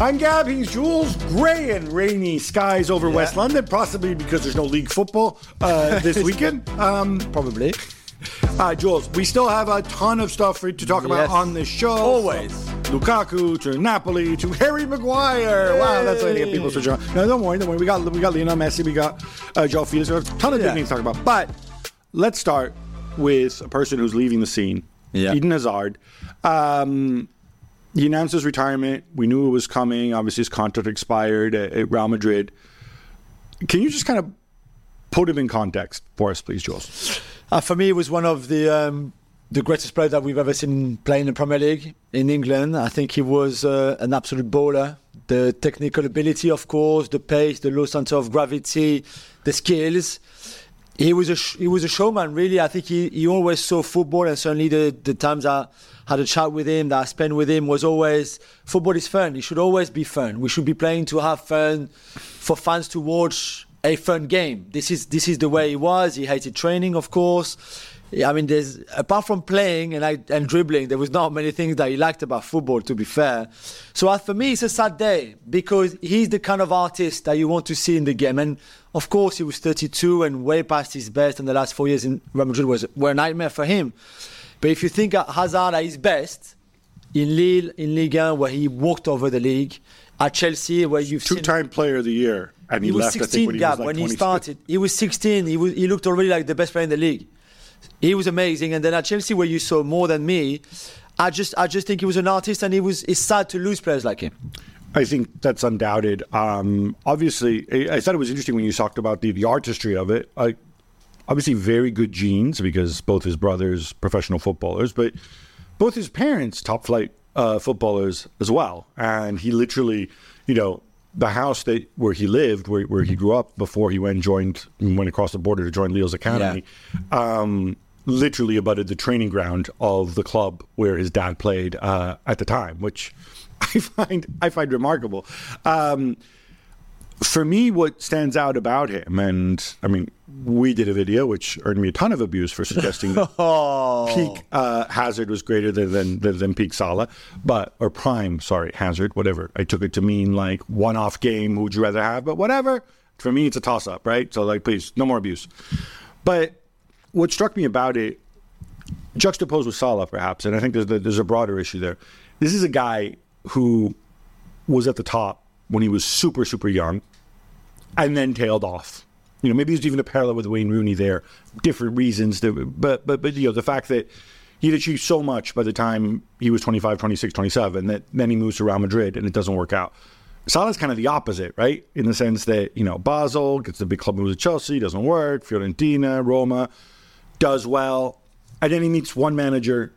I'm Gab, he's Jules. Grey and rainy skies over West London, possibly because there's no league football this weekend. Probably. Jules, we still have a ton of stuff to talk about on this show. Always. Lukaku to Napoli to Harry Maguire. Hey. Wow, that's how you get people switching on. No, don't worry. We got Lionel Messi, we got Joe Felix. We have a ton of things to talk about. But let's start with a person who's leaving the scene. Eden Hazard. He announced his retirement. We knew it was coming. Obviously, his contract expired at Real Madrid. Can you just kind of put him in context for us, please, Jules? For me, it was one of the greatest players that we've ever seen play in the Premier League in England. I think he was an absolute baller. The technical ability, of course, the pace, the low center of gravity, the skills. He was a showman, really. I think he always saw football, and certainly the times I had a chat with him, that I spent with him, was always, football is fun. It should always be fun. We should be playing to have fun, for fans to watch a fun game. This is the way he was. He hated training, of course. I mean, apart from playing and dribbling, there was not many things that he liked about football, to be fair. So for me, it's a sad day, because he's the kind of artist that you want to see in the game. And of course, he was 32 and way past his best, and the last 4 years in Real Madrid were a nightmare for him. But if you think Hazard at his best, in Lille, in Ligue 1, where he walked over the league, at Chelsea, where you've seen... Two-time player of the year, and he left, 16, I think, when he was like when 26. he started. He was 16. He looked already like the best player in the league. He was amazing. And then at Chelsea, where you saw more than me, I just think he was an artist, and it's sad to lose players like him. I think that's undoubted. Obviously, I thought it was interesting when you talked about the artistry of it. Obviously, very good genes, because both his brothers, professional footballers, but both his parents, top-flight footballers as well. And he literally, the house where he lived, where he grew up before he went across the border to join Lille's academy, literally abutted the training ground of the club where his dad played at the time, which I find remarkable. For me, what stands out about him, and I mean, we did a video which earned me a ton of abuse for suggesting peak Hazard was greater than peak Salah, or prime, Hazard, whatever. I took it to mean like one-off game, who would you rather have? But whatever. For me, it's a toss-up, right? So please, no more abuse. But what struck me about it, juxtaposed with Salah perhaps, and I think there's a broader issue there. This is a guy who was at the top when he was super, super young, and then tailed off. Maybe there's even a parallel with Wayne Rooney there. Different reasons, but the fact that he'd achieved so much by the time he was 25, 26, 27, that then he moves to Real Madrid and it doesn't work out. Salah's kind of the opposite, right? In the sense that, Basel gets the big club, moves to Chelsea, doesn't work. Fiorentina, Roma, does well. And then he meets one manager,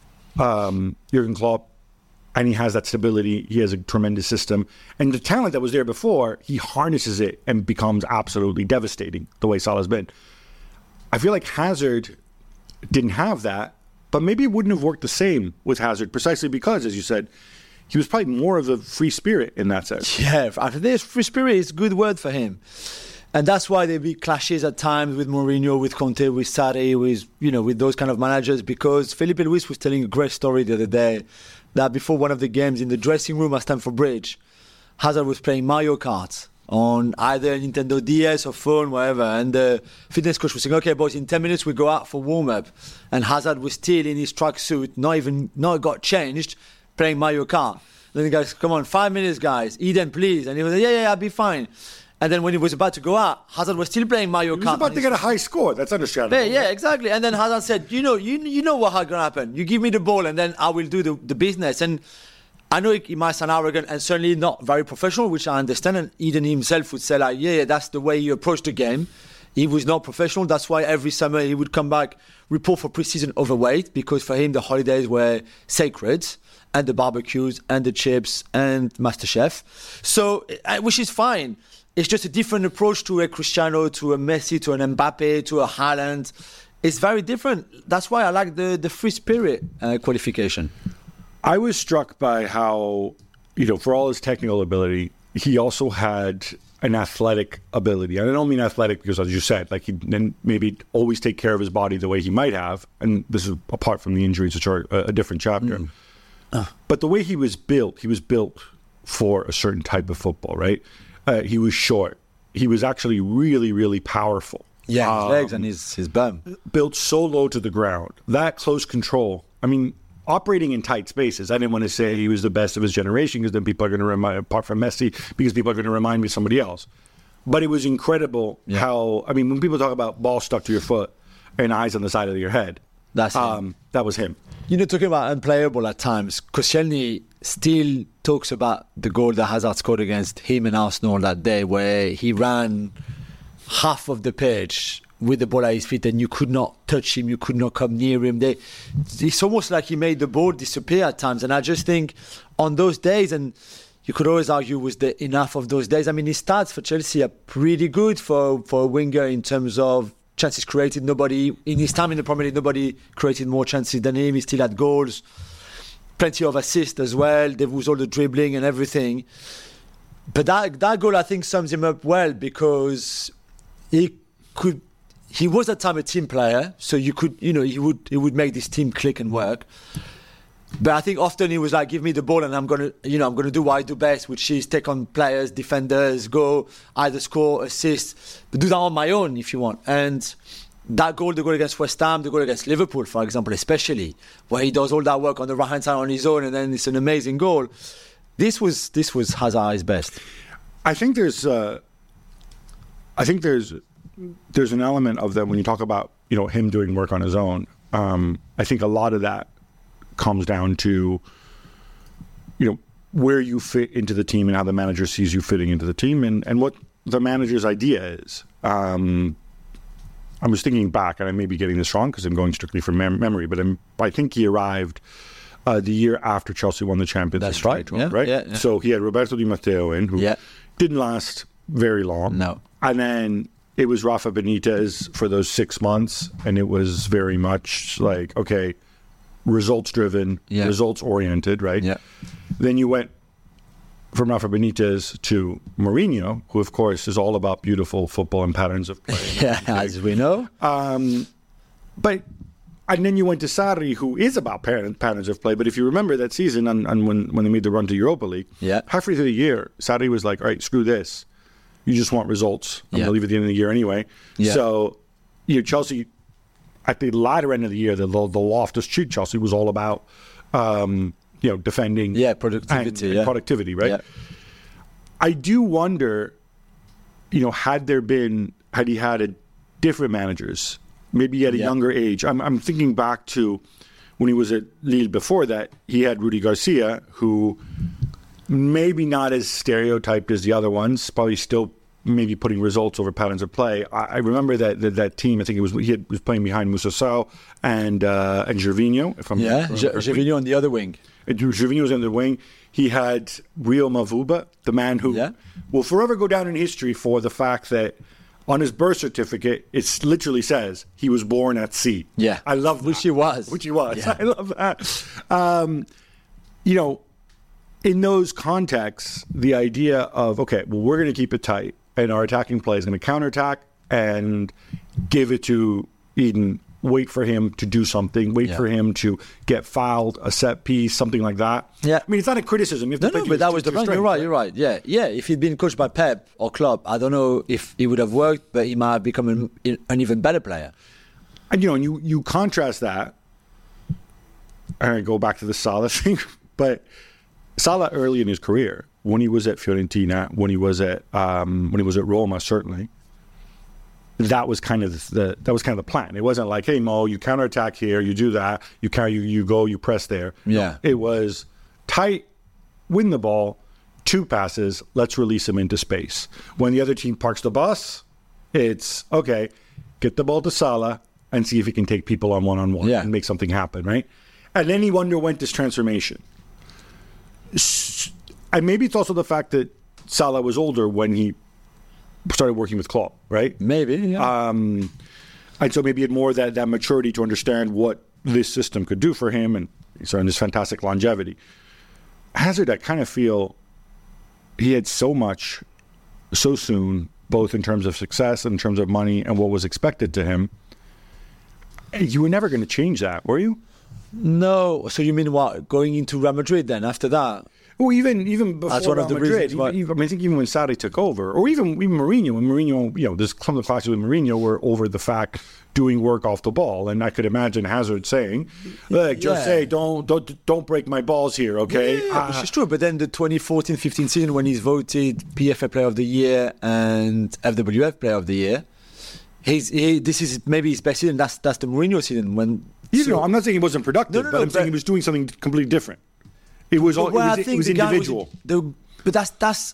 Jurgen Klopp, and he has that stability. He has a tremendous system. And the talent that was there before, he harnesses it and becomes absolutely devastating, the way Salah's been. I feel like Hazard didn't have that, but maybe it wouldn't have worked the same with Hazard, precisely because, as you said, he was probably more of a free spirit in that sense. Yeah, I think this free spirit is a good word for him. And that's why there be clashes at times with Mourinho, with Conte, with Sarri, with those kind of managers, because Felipe Luis was telling a great story the other day that before one of the games in the dressing room at Stamford Bridge, Hazard was playing Mario Kart on either Nintendo DS or phone, whatever, and the fitness coach was saying, okay, boys, in 10 minutes we go out for warm-up, and Hazard was still in his tracksuit, not got changed, playing Mario Kart. Then the guys, come on, 5 minutes, guys, Eden, please. And he was like, yeah, I'll be fine. And then when he was about to go out, Hazard was still playing Mario Kart. He was about to get a high score. That's understandable. Yeah, exactly. And then Hazard said, you know what going to happen. You give me the ball and then I will do the business. And I know it might sound arrogant and certainly not very professional, which I understand. And Eden himself would say, yeah, that's the way he approached the game. He was not professional. That's why every summer he would come back, report for pre-season overweight, because for him the holidays were sacred, and the barbecues and the chips and MasterChef. So, which is fine. It's just a different approach to a Cristiano, to a Messi, to an Mbappe, to a Haaland. It's very different. That's why I like the free spirit qualification. I was struck by how, for all his technical ability, he also had an athletic ability. And I don't mean athletic because, as you said, like he didn't maybe always take care of his body the way he might have. And this is apart from the injuries, which are a different chapter. But the way he was built for a certain type of football, right? He was short. He was actually really, really powerful. Yeah, his legs and his bum. Built so low to the ground. That close control. I mean, operating in tight spaces. I didn't want to say he was the best of his generation because then people are going to remind, apart from Messi, because people are going to remind me of somebody else. But it was incredible how, I mean, when people talk about ball stuck to your foot and eyes on the side of your head, that was him. You know, talking about unplayable at times, Koscielny still talks about the goal that Hazard scored against him and Arsenal that day, where he ran half of the pitch with the ball at his feet and you could not touch him, you could not come near him. It's almost like he made the ball disappear at times. And I just think on those days, and you could always argue was there enough of those days. I mean, his stats for Chelsea are pretty good for a winger in terms of chances created. Nobody, in his time in the Premier League, nobody created more chances than him. He still had goals, plenty of assists as well. There was all the dribbling and everything. But that goal, I think, sums him up well because he was at the time a team player, so he would make this team click and work. But I think often he was like, give me the ball and I'm gonna do what I do best, which is take on players, defenders, go either score, assist, but do that on my own if you want. And that goal, the goal against West Ham, the goal against Liverpool, for example, especially, where he does all that work on the right hand side on his own, and then it's an amazing goal. This was Hazard's best. I think there's an element of that when you talk about him doing work on his own. I think a lot of that comes down to where you fit into the team and how the manager sees you fitting into the team and what the manager's idea is. I was thinking back, and I may be getting this wrong because I'm going strictly from memory, but I think he arrived the year after Chelsea won the Champions League. That's right. Yeah, right? Yeah. So he had Roberto Di Matteo in, who didn't last very long. No. And then it was Rafa Benitez for those 6 months, and it was very much like, okay, results-driven, results-oriented, right? Yeah. Then you went from Rafa Benitez to Mourinho, who, of course, is all about beautiful football and patterns of play. As we know. And then you went to Sarri, who is about patterns of play. But if you remember that season, and when they made the run to Europa League, halfway through the year, Sarri was like, all right, screw this. You just want results. I'm going to leave at the end of the year anyway. Yeah. So Chelsea, at the latter end of the year, the Loftus-Cheek Chelsea was all about defending, productivity, and productivity, right? Yeah. I do wonder, had he had different managers, maybe at a younger age. I'm thinking back to when he was at Lille before that. He had Rudy Garcia, who maybe not as stereotyped as the other ones, probably still maybe putting results over patterns of play. I remember that team. I think he was playing behind Moussa Sow and Gervinho. If I'm Gervinho on the other wing. Gervinho was on the wing. He had Rio Mavuba, the man who will forever go down in history for the fact that on his birth certificate it literally says he was born at sea. Yeah, I love that. Which he was. Yeah. I love that. In those contexts, the idea of, okay, well, we're going to keep it tight, and our attacking play is going to counterattack and give it to Eden, wait for him to do something, wait for him to get fouled, a set piece, something like that. Yeah. I mean, it's not a criticism. But that was the plan. You're right. Yeah. If he'd been coached by Pep or Klopp, I don't know if he would have worked, but he might have become an even better player. And, you contrast that, and I go back to the Salah thing, but Salah early in his career, when he was at Fiorentina, when he was at Roma, certainly, that was kind of the plan. It wasn't like, hey Mo, you counterattack here, you do that, you go, you press there. Yeah, it was tight, win the ball, 2 passes, let's release him into space. When the other team parks the bus, it's okay, get the ball to Salah and see if he can take people on one-on-one and make something happen, right? And then he underwent this transformation. And maybe it's also the fact that Salah was older when he started working with Klopp, right? Maybe, yeah. And so maybe he had more that maturity to understand what this system could do for him, and he's starting this fantastic longevity. Hazard, I kind of feel he had so much so soon, both in terms of success and in terms of money and what was expected to him. You were never going to change that, were you? No. So you mean what? Going into Real Madrid then after that? Well, even before That's one of the Madrid, reasons why. I think even when Sarri took over, or even Mourinho, when Mourinho, there's some of the clashes with Mourinho were over the fact doing work off the ball, and I could imagine Hazard saying, "Look, Jose, don't break my balls here, okay?" Which is true. But then the 2014-15 season, when he's voted PFA Player of the Year and FWF Player of the Year, this is maybe his best season. That's the Mourinho season when. I'm not saying he wasn't productive, but I'm saying he was doing something completely different. It was individual. But that's.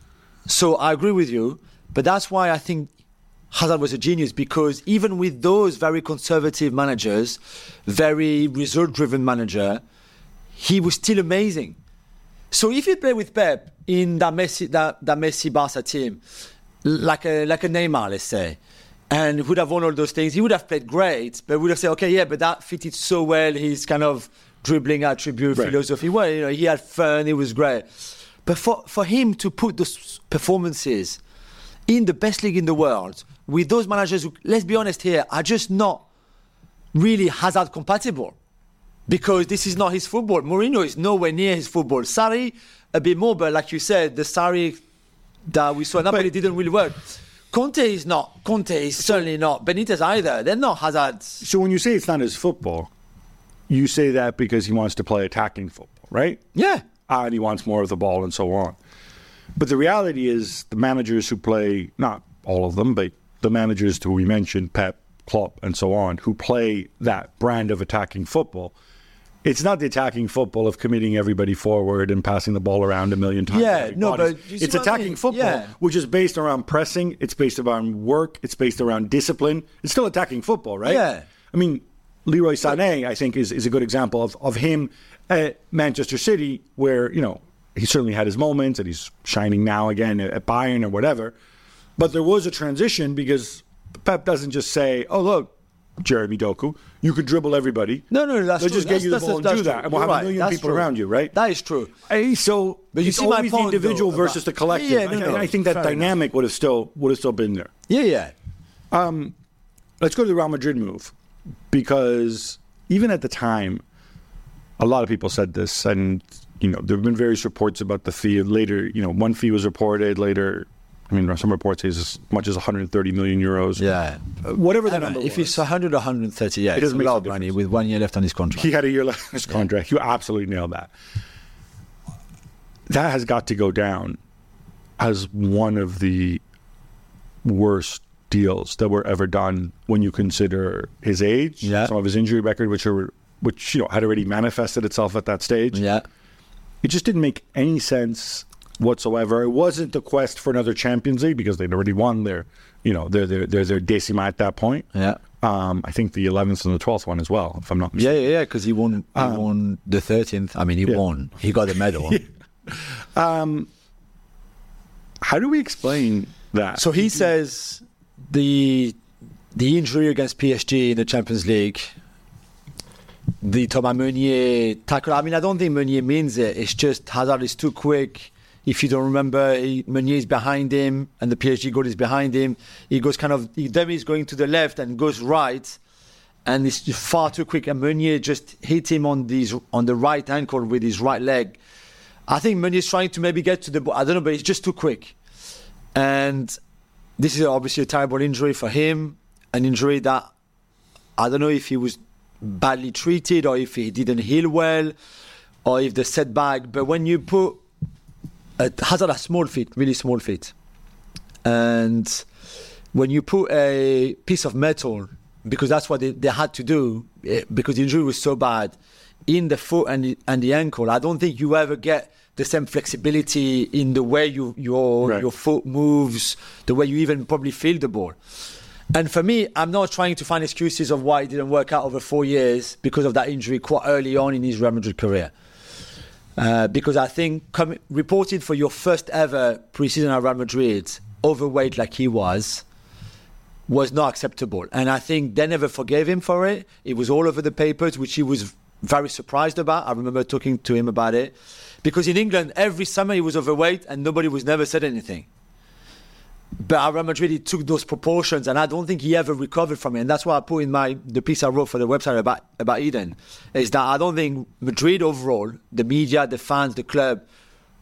So I agree with you, but that's why I think Hazard was a genius, because even with those very conservative managers, very result-driven manager, he was still amazing. So if you play with Pep in that Messi Barca team, like a Neymar, let's say, and would have won all those things, he would have played great, but would have said, okay, yeah, but that fitted so well, his kind of dribbling attribute, philosophy. Well, he had fun, it was great. But for him to put those performances in the best league in the world, with those managers who, let's be honest here, are just not really Hazard compatible. Because this is not his football. Mourinho is nowhere near his football. Sarri, a bit more, but like you said, the Sarri that we saw in Napoli didn't really work. Conte is not. Conte is certainly not. Benitez either. They're not Hazard. So when you say it's not his football, you say that because he wants to play attacking football, right? Yeah. And he wants more of the ball and so on. But the reality is the managers who play, not all of them, but the managers who we mentioned, Pep, Klopp, and so on, who play that brand of attacking football, it's not the attacking football of committing everybody forward and passing the ball around a million times. Yeah, no, but it's attacking football, which is based around pressing. It's based around work. It's based around discipline. It's still attacking football, right? Yeah. I mean, Leroy Sané, I think, is a good example of him at Manchester City, where, he certainly had his moments and he's shining now again at Bayern or whatever. But there was a transition because Pep doesn't just say, oh, look, Jeremy Doku, you could dribble everybody. No, that's true. They'll just get you the ball and do that. And we'll have a million people around you, right? That is true. So but it's always the individual versus the collective. Yeah, I think that dynamic would have still been there. Yeah. Let's go to the Real Madrid move. Because even at the time, a lot of people said this, and there have been various reports about the fee. Later, one fee was reported. Later, some reports say as much as 130 million euros. Yeah, whatever the number. If it's 100 or 130, yeah, it's a lot of money with 1 year left on his contract. He had a year left on his contract. You absolutely nailed that. That has got to go down as one of the worst deals that were ever done when you consider his age, some of his injury record, which had already manifested itself at that stage. Yeah, it just didn't make any sense whatsoever. It wasn't the quest for another Champions League because they'd already won their decima at that point. Yeah, I think the 11th and the 12th one as well, if I'm not mistaken. Yeah, because he won the 13th. He won. He got the medal. How do we explain that? So he says the injury against PSG in the Champions League, the Thomas Meunier tackle. I don't think Meunier means it. It's just Hazard is too quick. If you don't remember, Meunier is behind him and the PSG goal is behind him. He goes he's going to the left and goes right, and it's far too quick. And Meunier just hit him on the right ankle with his right leg. I think Meunier is trying to maybe get to the ball. I don't know, but it's just too quick. And this is obviously a terrible injury for him, an injury that I don't know if he was badly treated or if he didn't heal well or if the setback. But when you put Hazard has small feet, really small feet, and when you put a piece of metal, because that's what they had to do, because the injury was so bad, in the foot and the ankle, I don't think you ever get the same flexibility in the way your foot moves, the way you even probably feel the ball. And for me, I'm not trying to find excuses of why it didn't work out over 4 years because of that injury quite early on in his Real Madrid career. Because I think reported for your first ever pre-season at Real Madrid, overweight like he was not acceptable. And I think they never forgave him for it. It was all over the papers, which he was very surprised about. I remember talking to him about it. Because in England, every summer he was overweight and nobody was never said anything. But at Real Madrid, he took those proportions, and I don't think he ever recovered from it. And that's why I put in the piece I wrote for the website about Eden, is that I don't think Madrid overall, the media, the fans, the club,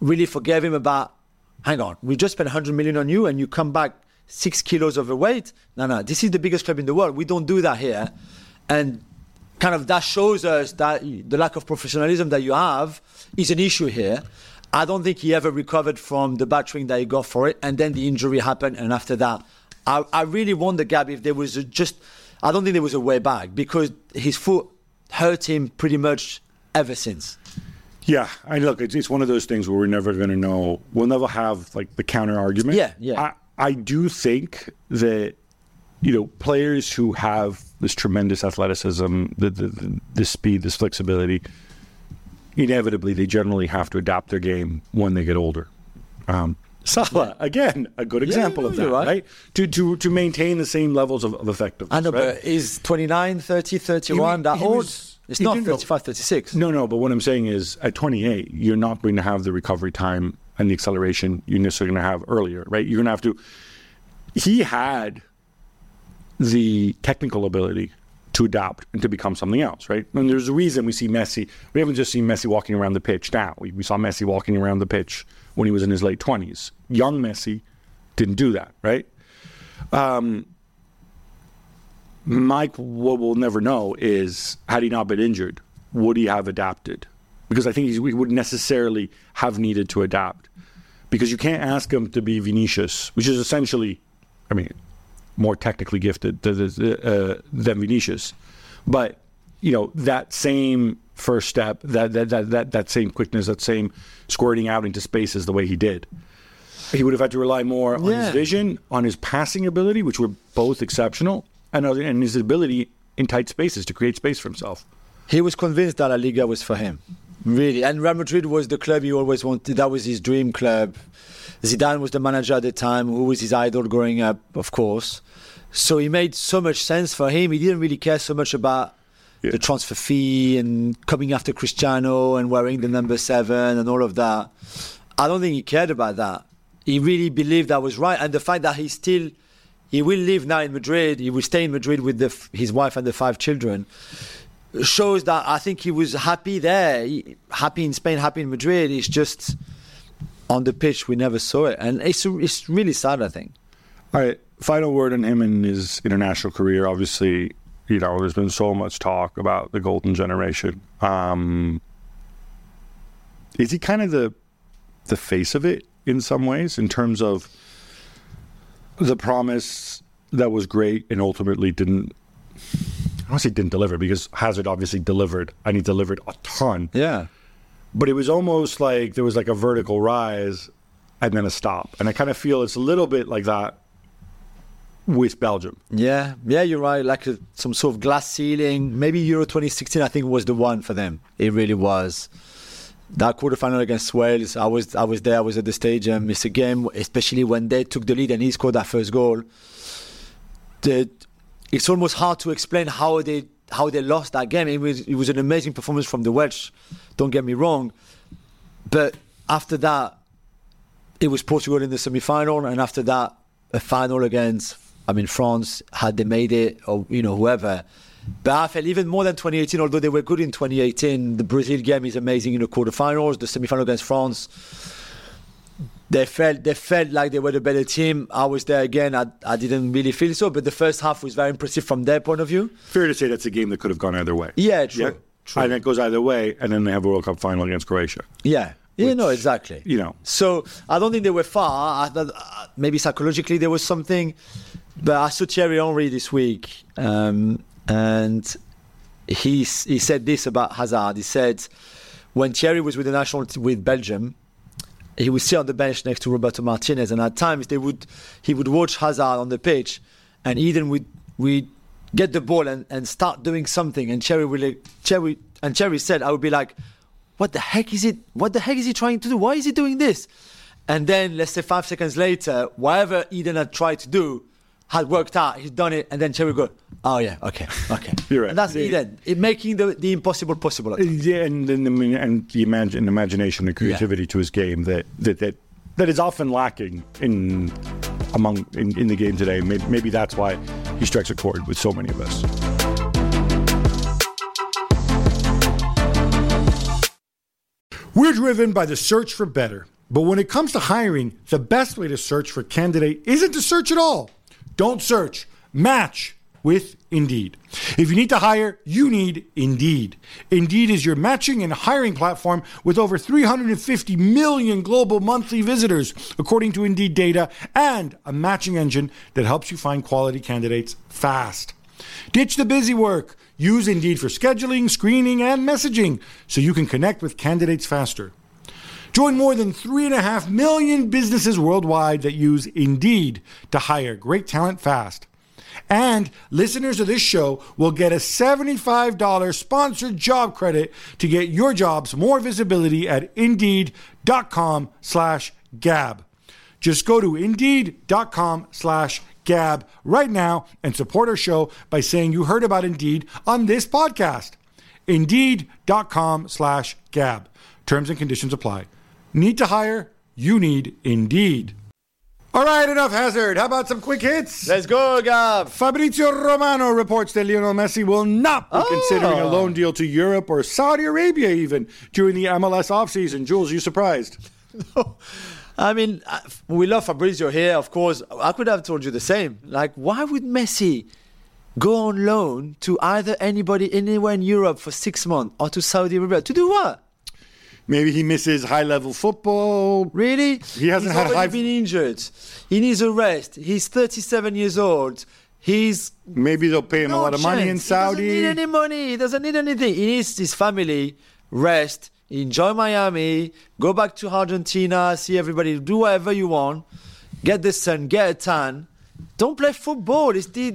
really forgave him about, hang on, we just spent 100 million on you and you come back 6 kilos overweight. No, this is the biggest club in the world. We don't do that here. And kind of that shows us that the lack of professionalism that you have is an issue here. I don't think he ever recovered from the battering that he got for it. And then the injury happened. And after that, I really wonder, Gab, if there was I don't think there was a way back, because his foot hurt him pretty much ever since. Yeah, look, it's one of those things where we're never going to know. We'll never have like the counter argument. Yeah. I do think that, players who have this tremendous athleticism, the speed, this flexibility, inevitably they generally have to adapt their game when they get older. Salah, again, a good example of that, right? To maintain the same levels of effectiveness. I know, right? but is 29, 30, 31 that old? It's not 35, 36. No, but what I'm saying is at 28, you're not going to have the recovery time and the acceleration you're necessarily going to have earlier, right? You're going to have to... He had the technical ability to adapt and to become something else, right? And there's a reason we see Messi. We haven't just seen Messi walking around the pitch now. We saw Messi walking around the pitch when he was in his late 20s. Young Messi didn't do that, right? Mike, what we'll never know is, had he not been injured, would he have adapted? Because I think he wouldn't necessarily have needed to adapt. Because you can't ask him to be Vinicius, which is essentially, more technically gifted than Vinicius. But, that same first step, that same quickness, that same squirting out into spaces the way he did. He would have had to rely more on his vision, on his passing ability, which were both exceptional, and his ability in tight spaces to create space for himself. He was convinced that La Liga was for him, really. And Real Madrid was the club he always wanted. That was his dream club. Zidane was the manager at the time, who was his idol growing up, of course. So he made so much sense for him. He didn't really care so much about the transfer fee and coming after Cristiano and wearing the number 7 and all of that. I don't think he cared about that. He really believed that was right. And the fact that he will live now in Madrid, he will stay in Madrid with his wife and the 5 children, shows that I think he was happy there, happy in Spain, happy in Madrid. It's just on the pitch we never saw it, and it's really sad, I think. All right, final word on him and his international career. Obviously, there's been so much talk about the golden generation. Is he kind of the face of it in some ways, in terms of the promise that was great and ultimately didn't? I don't want to say didn't deliver, because Hazard obviously delivered, and he delivered a ton. Yeah. But it was almost like there was like a vertical rise and then a stop. And I kind of feel it's a little bit like that with Belgium. Yeah, you're right. Like some sort of glass ceiling. Maybe Euro 2016, I think, was the one for them. It really was. That quarterfinal against Wales, I was there. I was at the stadium. It's a game, especially when they took the lead and he scored that first goal. It's almost hard to explain how they lost that game. It was an amazing performance from the Welsh, don't get me wrong. But after that, it was Portugal in the semi-final, and after that, a final against, France, had they made it, or, whoever. But I felt even more than 2018, although they were good in 2018, the Brazil game is amazing in the quarterfinals, the semi-final against France. They felt like they were the better team. I was there again. I didn't really feel so, but the first half was very impressive from their point of view. Fair to say that's a game that could have gone either way. Yeah, true. Yeah? True. And it goes either way, and then they have a World Cup final against Croatia. Yeah. Exactly. So I don't think they were far. I thought maybe psychologically there was something. But I saw Thierry Henry this week, and he said this about Hazard. He said when Thierry was with the national with Belgium, he would sit on the bench next to Roberto Martinez, and at times he would watch Hazard on the pitch, and Eden would get the ball and start doing something, and Thierry said, I would be like, what the heck is it? What the heck is he trying to do? Why is he doing this? And then, let's say 5 seconds later, whatever Eden had tried to do had worked out. He's done it, and then Thierry would go, oh yeah, okay. You're right. And that's Eden, making the impossible possible. Yeah, and the imagination and creativity to his game that is often lacking in the game today. Maybe that's why he strikes a chord with so many of us. We're driven by the search for better. But when it comes to hiring, the best way to search for a candidate isn't to search at all. Don't search. Match with Indeed. If you need to hire, you need Indeed. Indeed is your matching and hiring platform with over 350 million global monthly visitors, according to Indeed data, and a matching engine that helps you find quality candidates fast. Ditch the busy work. Use Indeed for scheduling, screening, and messaging so you can connect with candidates faster. Join more than 3.5 million businesses worldwide that use Indeed to hire great talent fast. And listeners of this show will get a $75 sponsored job credit to get your jobs more visibility at Indeed.com/Gab. Just go to Indeed.com/Gab right now and support our show by saying you heard about Indeed on this podcast. Indeed.com/Gab. Terms and conditions apply. Need to hire? You need Indeed. All right, enough Hazard. How about some quick hits? Let's go, Gab. Fabrizio Romano reports that Lionel Messi will not be considering a loan deal to Europe or Saudi Arabia even during the MLS offseason. Jules, you surprised? No. I mean, we love Fabrizio here, of course. I could have told you the same. Like, why would Messi go on loan to either anybody anywhere in Europe for 6 months or to Saudi Arabia? To do what? Maybe he misses high-level football. Really? He hasn't He's had already been injured. He needs a rest. He's 37 years old. Maybe they'll pay him a lot of money in Saudi. He doesn't need any money. He doesn't need anything. He needs his family, rest, enjoy Miami, go back to Argentina, see everybody, do whatever you want, get the sun, get a tan. Don't play football. It's the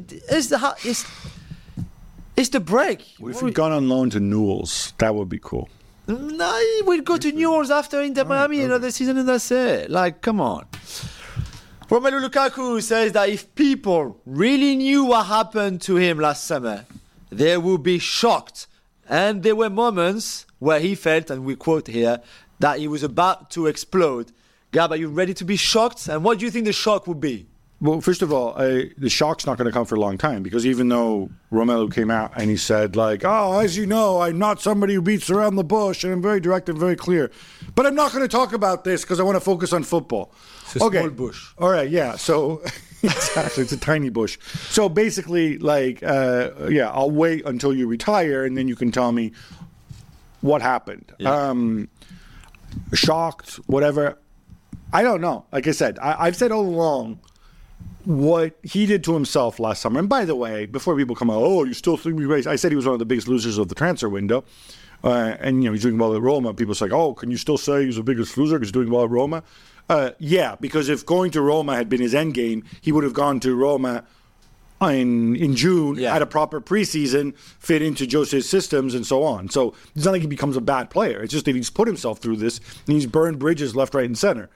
break. What if he'd gone on loan to Newell's? That would be cool. No, we'll go to Newell's after Inter Miami another season and that's it. Like, come on. Romelu Lukaku says that if people really knew what happened to him last summer, they would be shocked. And there were moments where he felt, and we quote here, that he was about to explode. Gab, are you ready to be shocked? And what do you think the shock would be? Well, first of all, the shock's not going to come for a long time because even though Romelu came out and he said, like, oh, as you know, I'm not somebody who beats around the bush and I'm very direct and very clear. But I'm not going to talk about this because I want to focus on football. It's a small bush. All right, yeah. So, exactly, it's a tiny bush. So basically, like, I'll wait until you retire and then you can tell me what happened. Yeah. Shocked, whatever. I don't know. Like I said, I've said all along what he did to himself last summer. And by the way, before people come out, oh, you still think we raised? I said he was one of the biggest losers of the transfer window. And, he's doing well at Roma. People say, oh, can you still say he's the biggest loser because he's doing well at Roma? Yeah, because if going to Roma had been his end game, he would have gone to Roma in June at a proper preseason, fit into Jose's systems and so on. So it's not like he becomes a bad player. It's just that he's put himself through this and he's burned bridges left, right, and center.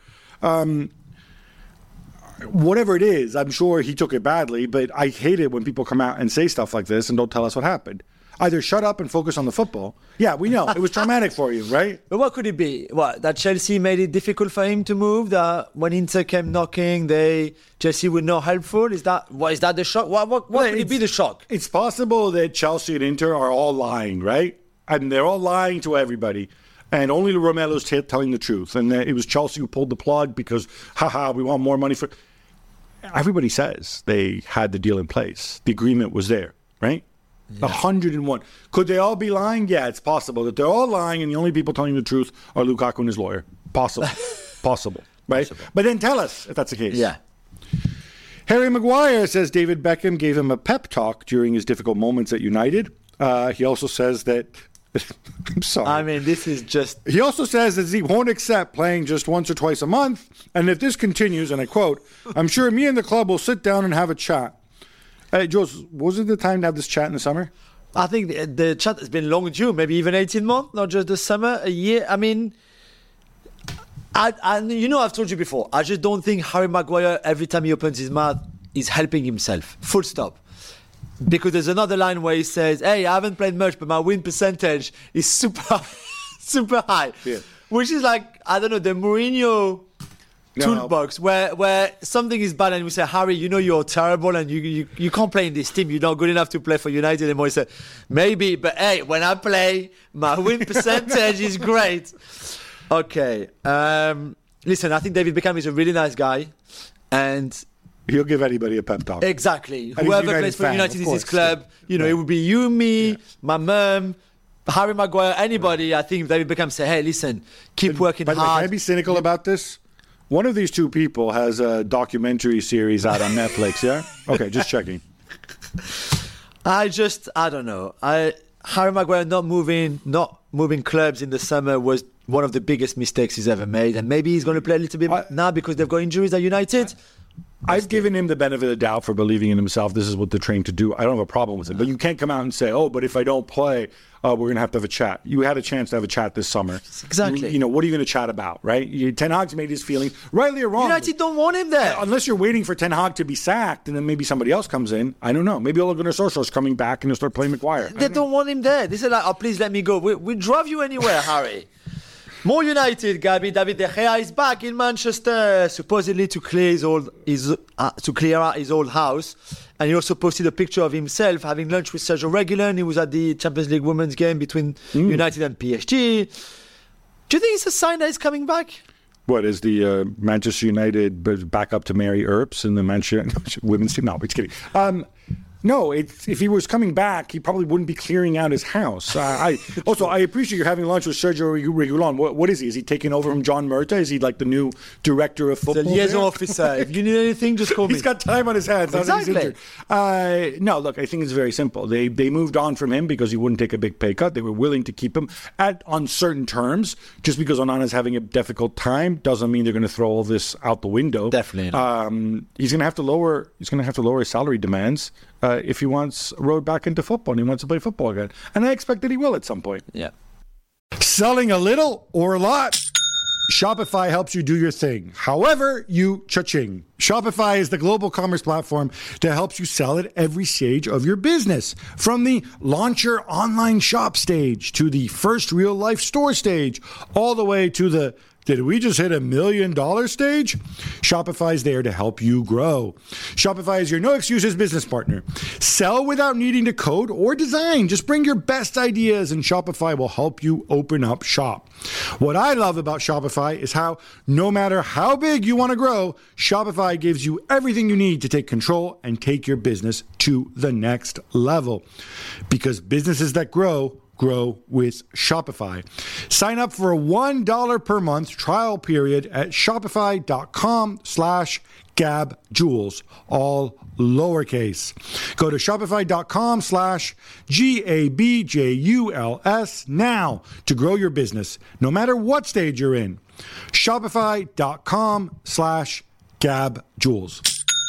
Whatever it is, I'm sure he took it badly, but I hate it when people come out and say stuff like this and don't tell us what happened. Either shut up and focus on the football. Yeah, we know. It was traumatic for you, right? But what could it be? What, that Chelsea made it difficult for him to move? That when Inter came knocking, Chelsea were not helpful? Is that the shock? What could it be the shock? It's possible that Chelsea and Inter are all lying, right? And they're all lying to everybody. And only Romelu's telling the truth. And it was Chelsea who pulled the plug because, we want more money for... Everybody says they had the deal in place. The agreement was there, right? Yeah. 101. Could they all be lying? Yeah, it's possible that they're all lying and the only people telling the truth are Lukaku and his lawyer. Possible. Possible, right? Possible. But then tell us if that's the case. Yeah. Harry Maguire says David Beckham gave him a pep talk during his difficult moments at United. He also says that... I'm sorry. I mean, this is just... He also says that he won't accept playing just once or twice a month. And if this continues, and I quote, I'm sure me and the club will sit down and have a chat. Jules, was it the time to have this chat in the summer? I think the chat has been long due, maybe even 18 months, not just the summer, a year. I mean, I've told you before, I just don't think Harry Maguire, every time he opens his mouth, is helping himself. Full stop. Because there's another line where he says, hey, I haven't played much, but my win percentage is super high. Yeah. Which is like, I don't know, the Mourinho toolbox where something is bad and we say, Harry, you're terrible and you can't play in this team. You're not good enough to play for United anymore. He said, maybe, but hey, when I play, my win percentage is great. Okay. listen, I think David Beckham is a really nice guy, and he'll give anybody a pep talk. Exactly. And Whoever plays for United is his club. You know, it would be you, me, my mum, Harry Maguire, anybody. I think David Beckham say, hey, listen, keep working hard. Can I be cynical about this? One of these two people has a documentary series out on Netflix, yeah? Okay, just checking. I don't know. Harry Maguire not moving clubs in the summer was one of the biggest mistakes he's ever made. And maybe he's going to play a little bit now because they've got injuries at United. I've given him the benefit of the doubt for believing in himself. This is what they're trained to do. I don't have a problem with it. But you can't come out and say, oh, but if I don't play, we're going to have a chat. You had a chance to have a chat this summer. Exactly. You know, what are you going to chat about, right? Ten Hag's made his feelings, rightly or wrongly. United don't want him there. Unless you're waiting for Ten Hag to be sacked and then maybe somebody else comes in. I don't know. Maybe Ole Gunnar Solskjaer's coming back and he'll start playing Maguire. They don't want him there. They say, like, oh, please let me go. We'll drive you anywhere, Harry. More United, Gabi. David De Gea is back in Manchester, supposedly to clear out his old house. And he also posted a picture of himself having lunch with Sergio Reguilón. He was at the Champions League Women's game between United and PSG. Do you think it's a sign that he's coming back? What, is the Manchester United back up to Mary Earps in the Manchester women's team? No, just kidding. No, if he was coming back, he probably wouldn't be clearing out his house. I appreciate you having lunch with Sergio Reguilón. What is he? Is he taking over from John Murta? Is he like the new director of football? The liaison officer. If you need anything, just call me. He's got time on his hands. Exactly. No, look, I think it's very simple. They moved on from him because he wouldn't take a big pay cut. They were willing to keep him on certain terms. Just because Onana's having a difficult time doesn't mean they're going to throw all this out the window. Definitely not. He's going to have to lower his salary demands. If he wants a road back into football and he wants to play football again. And I expect that he will at some point. Yeah. Selling a little or a lot? Shopify helps you do your thing. However you cha-ching. Shopify is the global commerce platform that helps you sell at every stage of your business. From the launch your online shop stage to the first real life store stage, all the way to the did we just hit $1 million stage? Shopify is there to help you grow. Shopify is your no excuses business partner. Sell without needing to code or design. Just bring your best ideas and Shopify will help you open up shop. What I love about Shopify is how no matter how big you want to grow, Shopify gives you everything you need to take control and take your business to the next level. Because businesses that grow with Shopify. Sign up for a $1 per month trial period at shopify.com/GabJules, all lowercase. Go to shopify.com/GABJULS now to grow your business, no matter what stage you're in. Shopify.com/GabJules.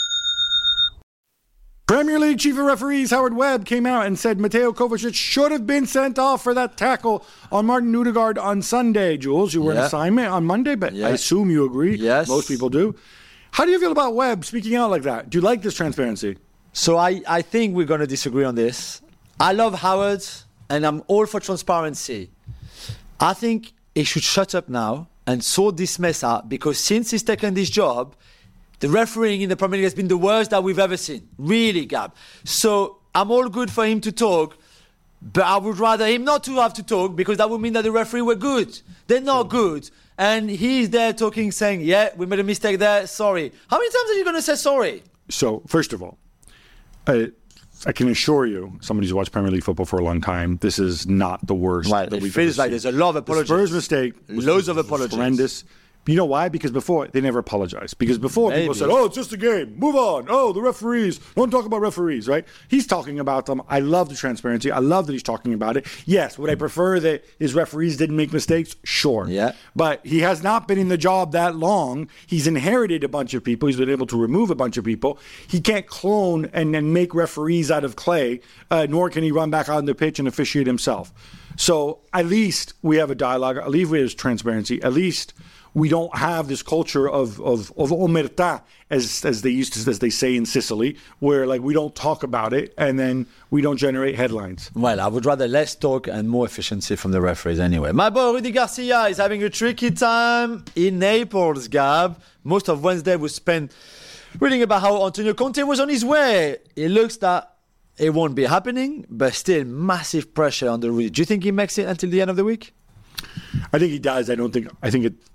Premier League Chief of Referees Howard Webb came out and said Mateo Kovacic should have been sent off for that tackle on Martin Odegaard on Sunday. Jules, you were on assignment on Monday, but I assume you agree. Yes. Most people do. How do you feel about Webb speaking out like that? Do you like this transparency? So I think we're going to disagree on this. I love Howard, and I'm all for transparency. I think he should shut up now and sort this mess out, because since he's taken this job, the refereeing in the Premier League has been the worst that we've ever seen. Really, Gab. So I'm all good for him to talk, but I would rather him not to have to talk, because that would mean that the referee were good. They're not good. And he's there talking, saying, yeah, we made a mistake there, sorry. How many times are you going to say sorry? So, first of all, I can assure you, somebody who's watched Premier League football for a long time, this is not the worst that we've ever seen. It feels like there's a lot of apologies. The Spurs mistake loads of apologies. Horrendous. You know why? Because before, they never apologized. Because before, people said, oh, it's just a game. Move on. Oh, the referees. Don't talk about referees, right? He's talking about them. I love the transparency. I love that he's talking about it. Yes, would I prefer that his referees didn't make mistakes? Sure. Yeah. But he has not been in the job that long. He's inherited a bunch of people. He's been able to remove a bunch of people. He can't clone and then make referees out of clay, nor can he run back out on the pitch and officiate himself. So at least we have a dialogue. At least we have transparency. At least we don't have this culture of omertà, as they say in Sicily, where like we don't talk about it and then we don't generate headlines. Well, I would rather less talk and more efficiency from the referees anyway. My boy Rudy Garcia is having a tricky time in Naples, Gab. Most of Wednesday was spent reading about how Antonio Conte was on his way. It looks that it won't be happening, but still massive pressure on the Rudy. Do you think he makes it until the end of the week? I think he does. I think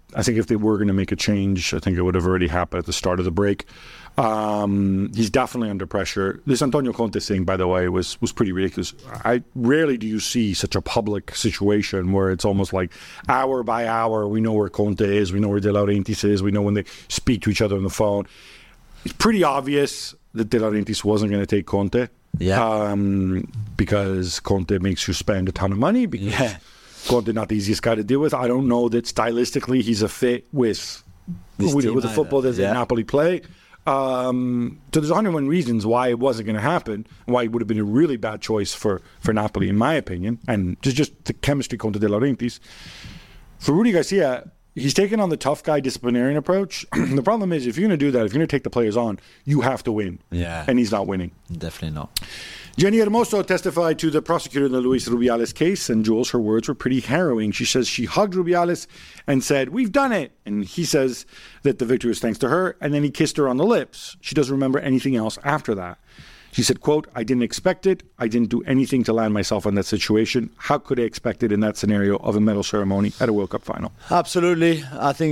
I think if they were going to make a change, I think it would have already happened at the start of the break. He's definitely under pressure. This Antonio Conte thing, by the way, was pretty ridiculous. Rarely do you see such a public situation where it's almost like hour by hour, we know where Conte is, we know where De Laurentiis is, we know when they speak to each other on the phone. It's pretty obvious that De Laurentiis wasn't going to take Conte. Yeah. Because Conte makes you spend a ton of money. Because Conte not the easiest guy to deal with. I don't know that stylistically he's a fit with the football that Napoli play. So there's 101 reasons why it wasn't going to happen, why it would have been a really bad choice for Napoli, in my opinion, and just the chemistry Conte De Laurentiis. For Rudi Garcia, he's taken on the tough guy disciplinarian approach. The problem is, if you're going to do that, if you're going to take the players on, you have to win. Yeah. And he's not winning. Definitely not. Jenny Hermoso testified to the prosecutor in the Luis Rubiales case, and Jules, her words were pretty harrowing. She says she hugged Rubiales and said, "We've done it." And he says that the victory was thanks to her, and then he kissed her on the lips. She doesn't remember anything else after that. She said, quote, "I didn't expect it. I didn't do anything to land myself in that situation. How could I expect it in that scenario of a medal ceremony at a World Cup final?" Absolutely. I think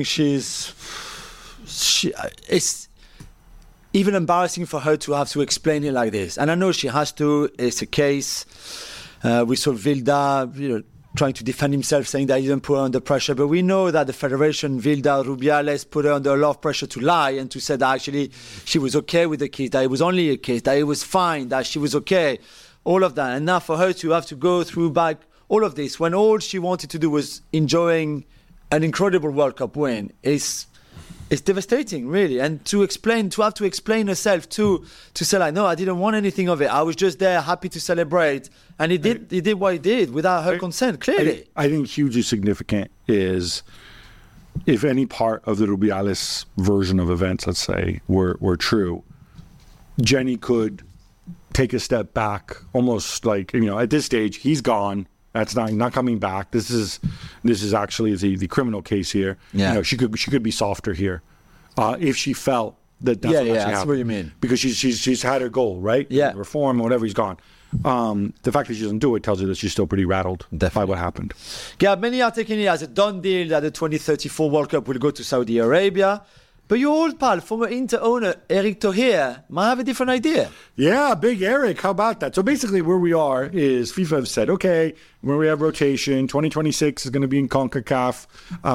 it's even embarrassing for her to have to explain it like this. And I know she has to. It's a case. We saw Vilda, trying to defend himself, saying that he didn't put her under pressure. But we know that the Federation, Vilda, Rubiales, put her under a lot of pressure to lie and to say that actually she was okay with the kiss, that it was only a kiss, that it was fine, that she was okay, all of that. And now for her to have to go through back all of this when all she wanted to do was enjoying an incredible World Cup win it's devastating, really. And to have to explain herself to say like, no, I didn't want anything of it. I was just there, happy to celebrate. And he did what he did without her consent, clearly. I think hugely significant is if any part of the Rubiales version of events, let's say, were true, Jenny could take a step back, almost like, at this stage, he's gone. That's not coming back. This is actually the criminal case here. Yeah. She could be softer here, if she felt that that's what actually happened. That's what you mean. Because she's had her goal, right? Yeah. Reform, whatever. He's gone. The fact that she doesn't do it tells you that she's still pretty rattled by what happened. Gab, many are taking it as a done deal that the 2034 World Cup will go to Saudi Arabia. But your old pal, former Inter owner Eric Torrier, might have a different idea. Yeah, big Eric. How about that? So basically where we are is FIFA have said, okay, where we have rotation, 2026 is going to be in CONCACAF.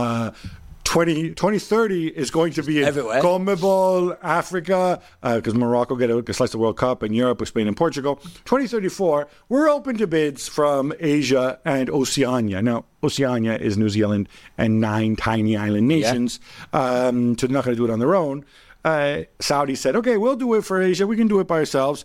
2030 is going to be in everywhere. CONMEBOL, Africa, because Morocco get a slice of the World Cup, and Europe with Spain and Portugal. 2034, we're open to bids from Asia and Oceania. Now, Oceania is New Zealand and 9 tiny island nations, so they're not going to do it on their own. Saudi said, okay, we'll do it for Asia. We can do it by ourselves.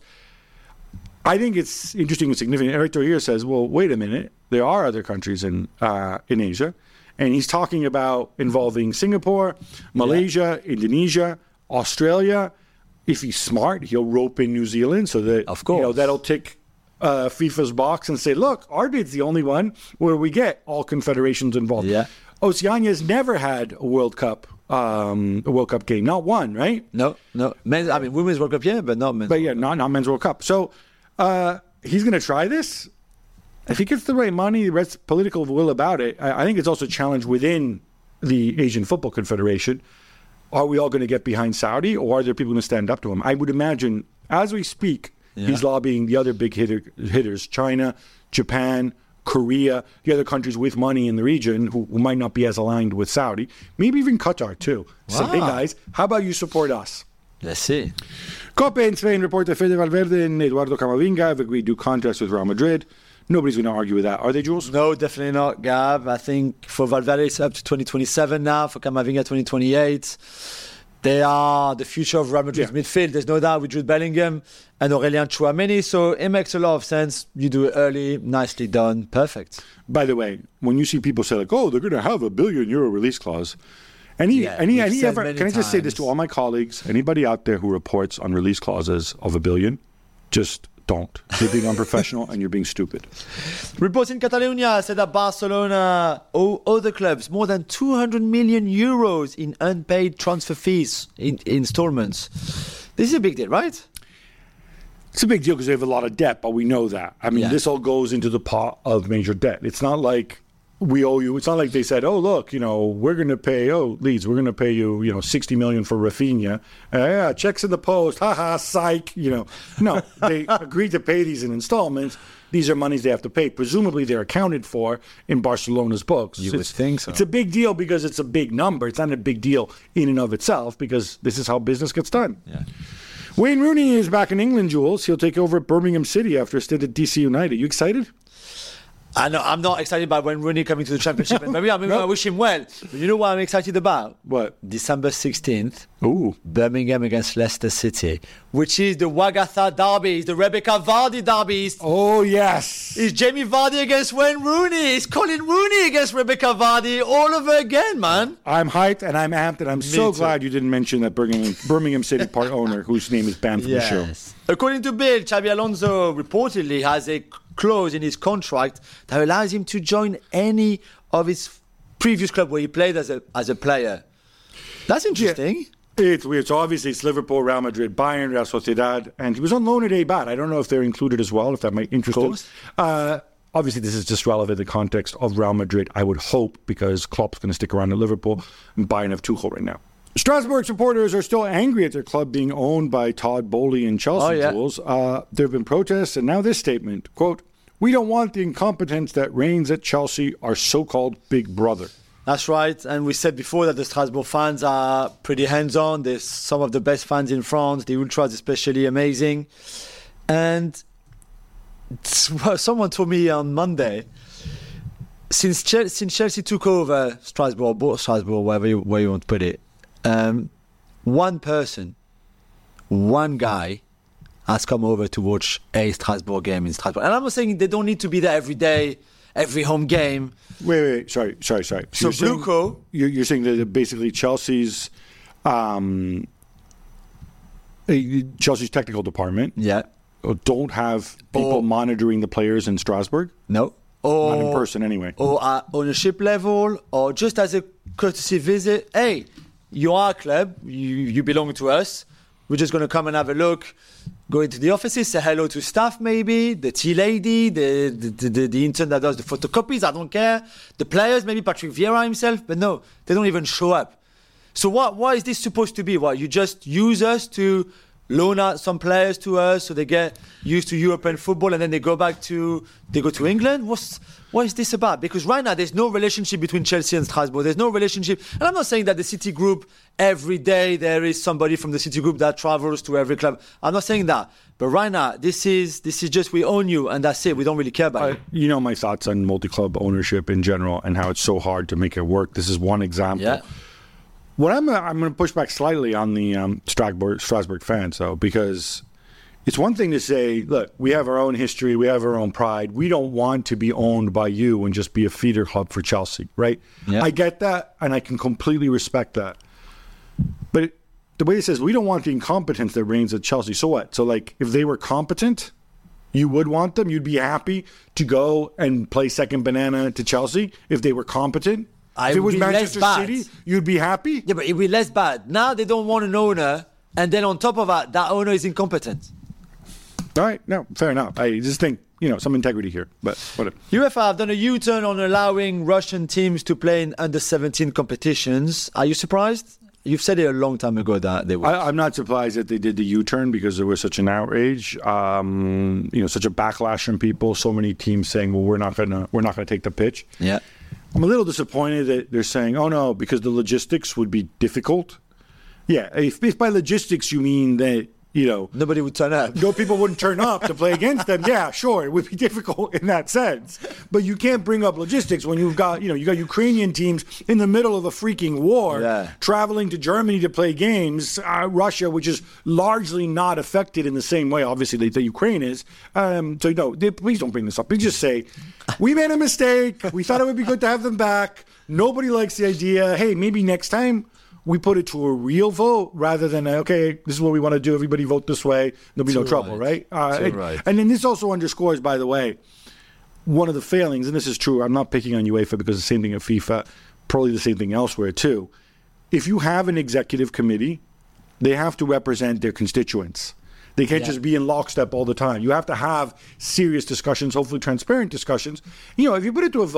I think it's interesting and significant. Eric Torrier says, well, wait a minute. There are other countries in Asia. And he's talking about involving Singapore, Malaysia, Indonesia, Australia. If he's smart, he'll rope in New Zealand so that, of course, that'll tick FIFA's box and say, look, our bid's the only one where we get all confederations involved. Yeah. Oceania's never had a World Cup game, not one, right? No. Women's World Cup, yeah, but not men's. But yeah, not men's World Cup. So he's going to try this. If he gets the right money, the right political will about it, I think it's also a challenge within the Asian Football Confederation. Are we all going to get behind Saudi, or are there people going to stand up to him? I would imagine, as we speak, he's lobbying the other big hitters, China, Japan, Korea, the other countries with money in the region who might not be as aligned with Saudi. Maybe even Qatar, too. Wow. So, hey, guys, how about you support us? Let's see. Copa in Spain report that Fede Valverde and Eduardo Camavinga have agreed to contracts with Real Madrid. Nobody's going to argue with that. Are they, Jules? No, definitely not, Gab. I think for Valverde, it's up to 2027 now. For Camavinga, 2028. They are the future of Real Madrid's midfield. There's no doubt with Jude Bellingham and Aurélien Tchouameni. So it makes a lot of sense. You do it early. Nicely done. Perfect. By the way, when you see people say, like, oh, they're going to have €1 billion release clause. Can I just say this to all my colleagues? Anybody out there who reports on release clauses of $1 billion, just don't. You're being unprofessional and you're being stupid. Reports in Catalonia said that Barcelona owe other clubs more than 200 million euros in unpaid transfer fees in installments. This is a big deal, right? It's a big deal because they have a lot of debt, but we know that. I mean, this all goes into the pot of major debt. It's not like we owe you. It's not like they said, oh, look, we're going to pay, Leeds, we're going to pay you, 60 million for Rafinha. Yeah, checks in the post. Ha, psych. No, they agreed to pay these in installments. These are monies they have to pay. Presumably they're accounted for in Barcelona's books. You would think so. It's a big deal because it's a big number. It's not a big deal in and of itself because this is how business gets done. Yeah. Wayne Rooney is back in England, Jules. He'll take over at Birmingham City after a stint at DC United. You excited? I know I'm not excited about Wayne Rooney coming to the Championship. And maybe I wish him well. But you know what I'm excited about? What? December 16th. Ooh. Birmingham against Leicester City, which is the Wagatha derby, the Rebecca Vardy derby. Oh, yes. It's Jamie Vardy against Wayne Rooney. It's Colin Rooney against Rebecca Vardy all over again, man. I'm hyped and I'm amped and I'm so glad you didn't mention that Birmingham City part owner whose name is banned from the show. According to Bill, Xabi Alonso reportedly has a clause in his contract that allows him to join any of his previous club where he played as a player. That's interesting. Yeah. It's weird. So obviously it's Liverpool, Real Madrid, Bayern, Real Sociedad, and he was on loan at Eibar. I don't know if they're included as well, if that might interest him. Obviously this is just relevant in the context of Real Madrid, I would hope, because Klopp's going to stick around at Liverpool and Bayern have Tuchel right now. Strasbourg supporters are still angry at their club being owned by Todd Boehly and Chelsea. Jules. There have been protests, and now this statement, quote, "We don't want the incompetence that reigns at Chelsea, our so-called big brother." That's right. And we said before that the Strasbourg fans are pretty hands-on. They're some of the best fans in France. The Ultras especially amazing. And someone told me on Monday, since Chelsea took over Strasbourg, bought Strasbourg, where you want to put it, one guy has come over to watch a Strasbourg game in Strasbourg. And I'm not saying they don't need to be there every day, every home game. Wait. Sorry. So Bluco... You're saying that basically Chelsea's technical department don't have people monitoring the players in Strasbourg? No. Not in person anyway. Or at ownership level, or just as a courtesy visit. Hey, you are a club, you belong to us. We're just going to come and have a look, go into the offices, say hello to staff maybe, the tea lady, the intern that does the photocopies, I don't care. The players, maybe Patrick Vieira himself, but no, they don't even show up. So what is this supposed to be? What, you just use us to loan out some players to us so they get used to European football and then they go to England? What is this about? Because right now there's no relationship between Chelsea and Strasbourg. There's no relationship. And I'm not saying that the City Group, every day there is somebody from the City Group that travels to every club. I'm not saying that. But right now, this is just we own you and that's it. We don't really care about it. You know my thoughts on multi-club ownership in general and how it's so hard to make it work. This is one example. Yeah. What I'm going to push back slightly on the Strasbourg fans, though, because it's one thing to say, look, we have our own history, we have our own pride. We don't want to be owned by you and just be a feeder club for Chelsea, right? Yeah. I get that, and I can completely respect that. But the way it says, we don't want the incompetence that reigns at Chelsea. So what? So, like, if they were competent, you would want them? You'd be happy to go and play second banana to Chelsea if they were competent? If it was Manchester City, you'd be happy? Yeah, but it'd be less bad. Now they don't want an owner, and then on top of that owner is incompetent. All right, no, fair enough. I just think, some integrity here, but whatever. UEFA have done a U-turn on allowing Russian teams to play in under-17 competitions. Are you surprised? You've said it a long time ago that they would. I'm not surprised that they did the U-turn because there was such an outrage, such a backlash from people. So many teams saying, "Well, we're not gonna take the pitch." Yeah. I'm a little disappointed that they're saying, "Oh no," because the logistics would be difficult. Yeah, if by logistics you mean that nobody would turn up. No, people wouldn't turn up to play against them. Yeah, sure, it would be difficult in that sense. But you can't bring up logistics when you've got, you got Ukrainian teams in the middle of a freaking war, traveling to Germany to play games. Russia, which is largely not affected in the same way, obviously, that Ukraine is. Please don't bring this up. Please just say, we made a mistake. We thought it would be good to have them back. Nobody likes the idea. Hey, maybe next time we put it to a real vote rather than, okay, this is what we want to do. Everybody vote this way. There'll be no trouble, right? Right. And then this also underscores, by the way, one of the failings, and this is true, I'm not picking on UEFA because the same thing at FIFA, probably the same thing elsewhere too. If you have an executive committee, they have to represent their constituents. They can't just be in lockstep all the time. You have to have serious discussions, hopefully transparent discussions. If you put it to a vote,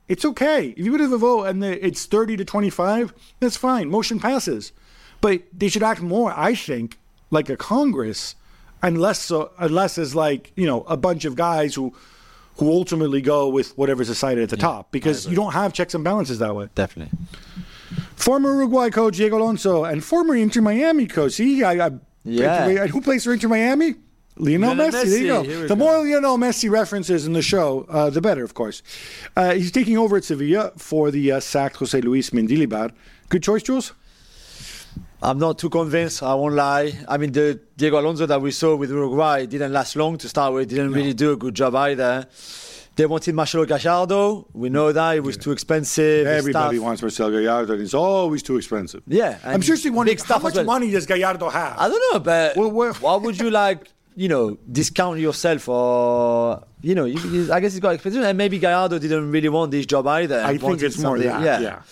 It's okay. If you would have a vote and it's 30-25, that's fine. Motion passes. But they should act more, I think, like a Congress, and less as like, a bunch of guys who ultimately go with whatever's decided at the top, because you don't have checks and balances that way. Definitely. Former Uruguay coach Diego Alonso and former Inter Miami coach. See, who plays for Inter Miami? Lionel Messi. There you go. The more Lionel Messi references in the show, the better, of course. He's taking over at Sevilla for the sacked Jose Luis Mendilibar. Good choice, Jules? I'm not too convinced, I won't lie. I mean, the Diego Alonso that we saw with Uruguay didn't last long to start with, didn't really do a good job either. They wanted Marcelo Gallardo. We know that. It was too expensive. Everybody wants Marcelo Gallardo, and it's always too expensive. Yeah. I'm seriously wondering, how much money does Gallardo have? I don't know, but why would you discount yourself, or I guess it's got expensive, and maybe Gallardo didn't really want this job either. I think it's more that.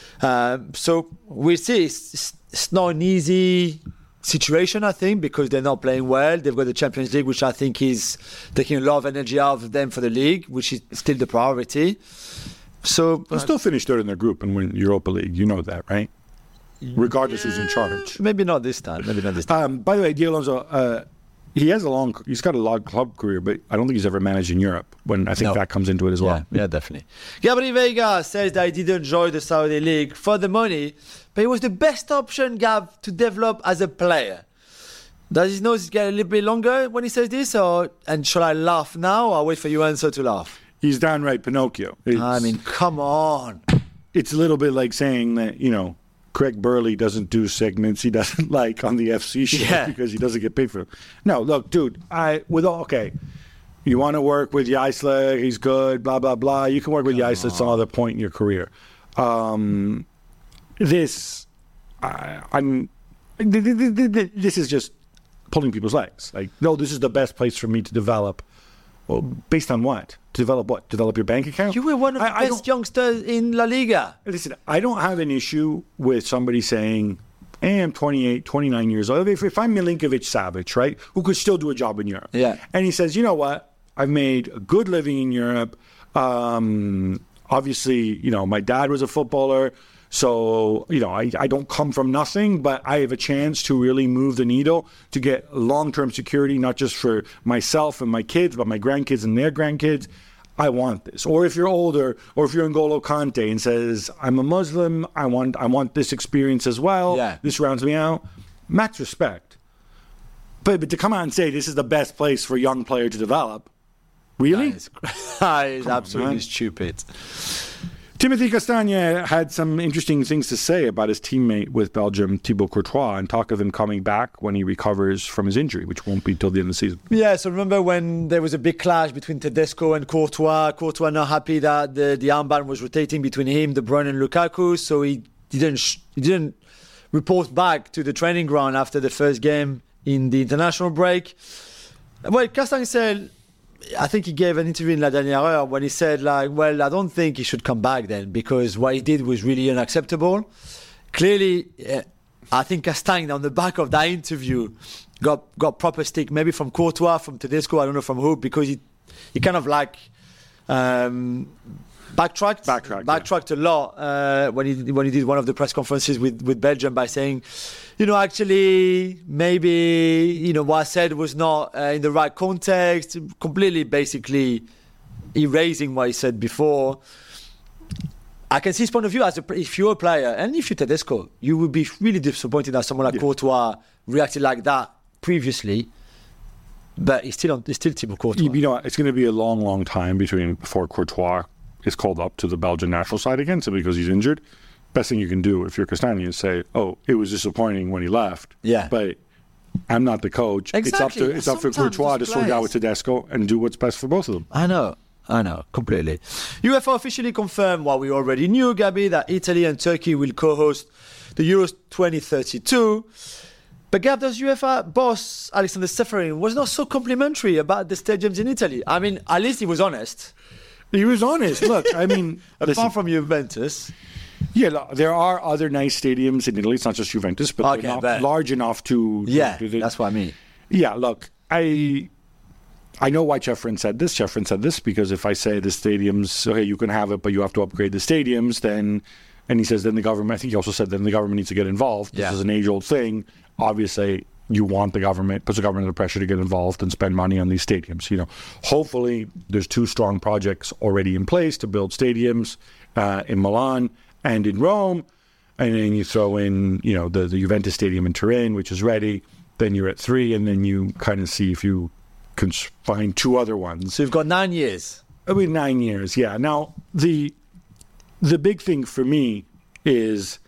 So we'll see. It's not an easy situation, I think, because they're not playing well. They've got the Champions League, which I think is taking a lot of energy out of them for the league, which is still the priority. So they'll still finish third in their group and win Europa League. You know that, right? Regardless who's in charge. Maybe not this time. By the way, Diego Alonso, he's got a long club career, but I don't think he's ever managed in Europe. That comes into it as well. Yeah, definitely. Gabriel Veiga says that he did enjoy the Saudi League for the money, but it was the best option, Gab, to develop as a player. Does his nose get a little bit longer when he says this, and shall I laugh now, or wait for your answer to laugh? He's downright Pinocchio. I mean, come on. It's a little bit like saying that, Craig Burley doesn't do segments he doesn't like on the FC show because he doesn't get paid for them. No, look, dude, you want to work with Jaisler, he's good, blah, blah, blah. You can work with Jaisler at some other point in your career. This is just pulling people's legs. Like, no, this is the best place for me to develop. Well, based on what? To develop what? Develop your bank account? You were one of the best youngsters in La Liga. Listen, I don't have an issue with somebody saying, hey, I'm 28, 29 years old. If I'm Milinkovic-Savic, right, who could still do a job in Europe. Yeah. And he says, you know what? I've made a good living in Europe. Obviously, my dad was a footballer. So, I don't come from nothing, but I have a chance to really move the needle to get long-term security, not just for myself and my kids, but my grandkids and their grandkids. I want this. Or if you're older, or if you're N'Golo Kante and says, I'm a Muslim, I want this experience as well. Yeah. This rounds me out. Max respect. But to come out and say this is the best place for a young player to develop, really? That is absolutely stupid. Timothy Castagne had some interesting things to say about his teammate with Belgium, Thibaut Courtois, and talk of him coming back when he recovers from his injury, which won't be till the end of the season. Yeah, so remember when there was a big clash between Tedesco and Courtois. Courtois not happy that the armband was rotating between him, De Bruyne and Lukaku, so he didn't report back to the training ground after the first game in the international break. Well, Castagne said, I think he gave an interview in La Dernière Heure when he said, I don't think he should come back then, because what he did was really unacceptable. Clearly, I think Castagne, on the back of that interview, got proper stick, maybe from Courtois, from Tedesco, I don't know from who, because he kind of backtracked a lot when he did one of the press conferences with Belgium by saying, actually, maybe, what I said was not in the right context, completely basically erasing what he said before. I can see his point of view if you're a player, and if you're Tedesco, you would be really disappointed that someone like Courtois reacted like that previously. But he's still Thibaut Courtois. It's going to be a long, long time before Courtois is called up to the Belgian national side again, simply because he's injured. Best thing you can do if you're Castagne is say, it was disappointing when he left. Yeah. But I'm not the coach. Exactly. It's up for Courtois to sort out with Tedesco and do what's best for both of them. I know, completely. UEFA officially confirmed what we already knew, Gabi, that Italy and Turkey will co-host the Euros 2032. But Gab, does UEFA boss Alexander Ceferin was not so complimentary about the stadiums in Italy? I mean, at least he was honest. He was honest. Look, I mean, apart from Juventus. Yeah, there are other nice stadiums in Italy. It's not just Juventus, but they're not large enough to... Yeah, that's what I mean. Yeah, look, I I know why Chefrin said this. Chefrin said this because if I say the stadiums, okay, you can have it, but you have to upgrade the stadiums, then, and he says then the government, I think he also said then the government needs to get involved. This is an age-old thing. Obviously, you want the government, puts the government under pressure to get involved and spend money on these stadiums. You know, hopefully there's 2 strong projects already in place to build stadiums in Milan and in Rome. And then you throw in, you know, the Juventus Stadium in Turin, which is ready. Then you're at 3, and then you kind of see if you can find 2 other ones. So you've got 9 years. I mean, 9 years, yeah. Now, the big thing for me is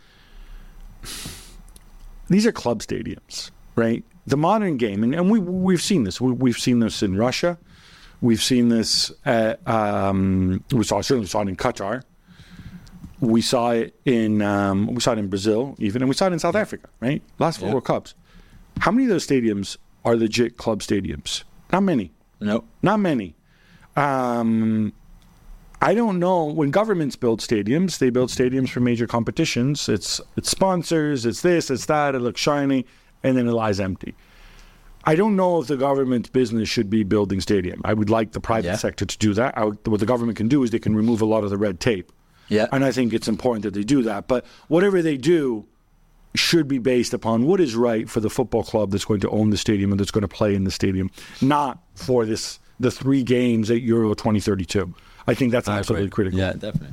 these are club stadiums, right? The modern game, and we've seen this. We've seen this in Russia. We've seen this at, certainly saw it in Qatar. We saw it in Brazil even, and we saw it in South Africa, right? Last 4 World Cups. How many of those stadiums are legit club stadiums? Not many. No. Not many. I don't know. When governments build stadiums, they build stadiums for major competitions. It's sponsors, it's this, it's that, it looks shiny, and then it lies empty. I don't know if the government's business should be building stadium. I would like the private sector to do that. What the government can do is they can remove a lot of the red tape. Yeah. And I think it's important that they do that. But whatever they do should be based upon what is right for the football club that's going to own the stadium and that's going to play in the stadium, not for the 3 games at Euro 2032. I think that's absolutely critical. Yeah, definitely.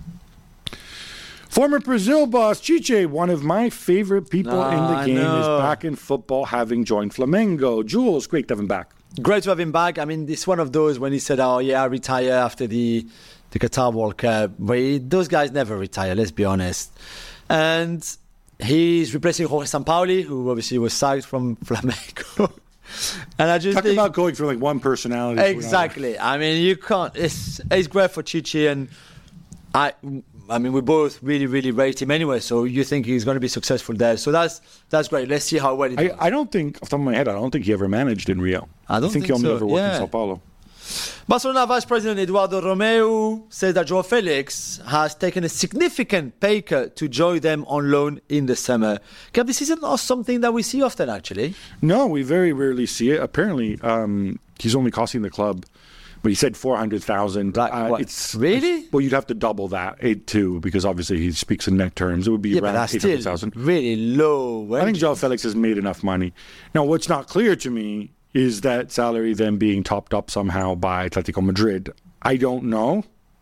Former Brazil boss Chiche, one of my favorite people in the game, is back in football, having joined Flamengo. Jules, great to have him back. Great to have him back. I mean, it's one of those when he said, "Oh yeah, I retire after the Qatar World Cup." But those guys never retire. Let's be honest. And he's replacing Jorge Sampaoli, who obviously was sacked from Flamengo. And I just talk about going through like one personality. Exactly. I mean, you can't. It's great for Chichi, and I mean, we both really, really rate him anyway. So you think he's going to be successful there? So that's great. Let's see how well he does. I don't think, off the top of my head, I don't think he ever managed in Rio. I don't think he only so. ever worked in Sao Paulo. Barcelona Vice President Eduardo Romeu says that Joao Felix has taken a significant pay cut to join them on loan in the summer. Gab, this isn't something that we see often, actually. No, we very rarely see it. Apparently, he's only costing the club, but he said 400,000. It's really? Well, you'd have to double that too, because obviously he speaks in net terms. It would be around 800,000. Really low. I think Joao Felix has made enough money. Now, what's not clear to me is that salary then being topped up somehow by Atletico Madrid? I don't know.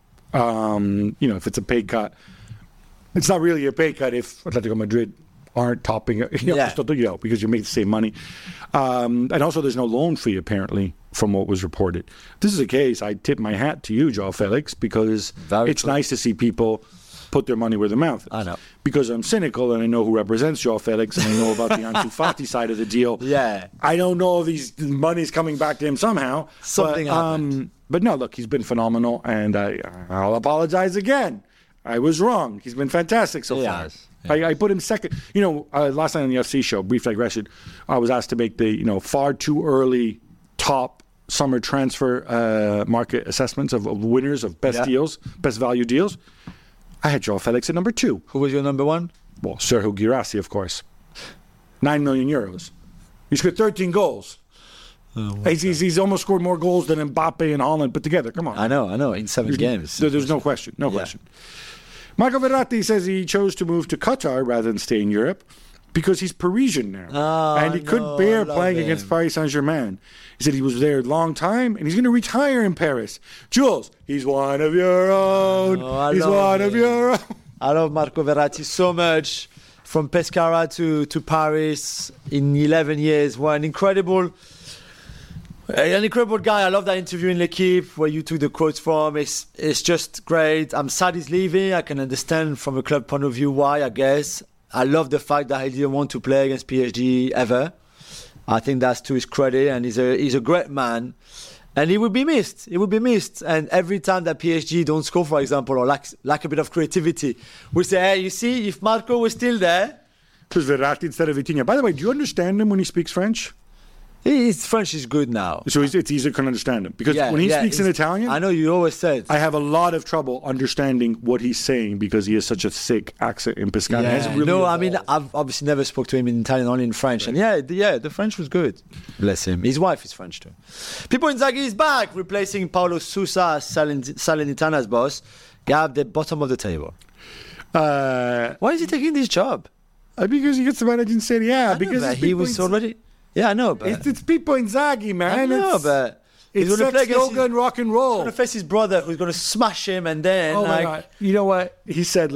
If it's a pay cut, it's not really a pay cut if Atletico Madrid aren't topping it, because you make the same money. And also there's no loan fee, apparently, from what was reported. If this is the case, I tip my hat to you, Joao Felix, because it's nice to see people put their money where their mouth is. I know. Because I'm cynical and I know who represents Joao Felix and I know about the Ansu Fati side of the deal. Yeah. I don't know if money's coming back to him somehow. Something happened. But no, look, he's been phenomenal, and I'll apologize again. I was wrong. He's been fantastic so far. I put him second. Last night on the FC show, brief digression, I was asked to make the far too early top summer transfer market assessments of winners of best deals, best value deals. I had Joao Felix at number 2. Who was your number 1? Well, Sergio Guirassy, of course. 9 million euros. He scored 13 goals. He's almost scored more goals than Mbappe and Haaland put together. Come on. I know. In 7 games. There's no question. No question. Marco Verratti says he chose to move to Qatar rather than stay in Europe because he's Parisian now. And he couldn't bear playing against Paris Saint-Germain. He said he was there a long time, and he's going to retire in Paris. Jules, he's one of your own. He's one of your own. I love Marco Verratti so much. From Pescara to Paris in 11 years. What an incredible guy. I love that interview in L'Equipe where you took the quotes from. It's just great. I'm sad he's leaving. I can understand from a club point of view why, I guess. I love the fact that he didn't want to play against PSG ever. I think that's to his credit, and he's a great man. And he would be missed. He would be missed. And every time that PSG don't score, for example, or lack a bit of creativity, we say, hey, you see, if Marco was still there. It was Verratti instead of Vitinha. By the way, do you understand him when he speaks French? His French is good now. So it's easier to understand him. Because when he speaks in Italian, I know you always said, I have a lot of trouble understanding what he's saying because he has such a thick accent in Pescara. I mean, I've obviously never spoke to him in Italian, only in French. Right. And the French was good. Bless him. His wife is French too. Pippo Inzaghi is back, replacing Paulo Sousa, Salernitana's boss. Gab, the bottom of the table. Why is he taking this job? Because he gets to manage in Serie A. Because he was already... Yeah, I know, but... It's Pippo Inzaghi, man. I know, but... It's sex, yoga, and rock and roll. He's going to face his brother, who's going to smash him, and then... Oh, my God. You know what? He said,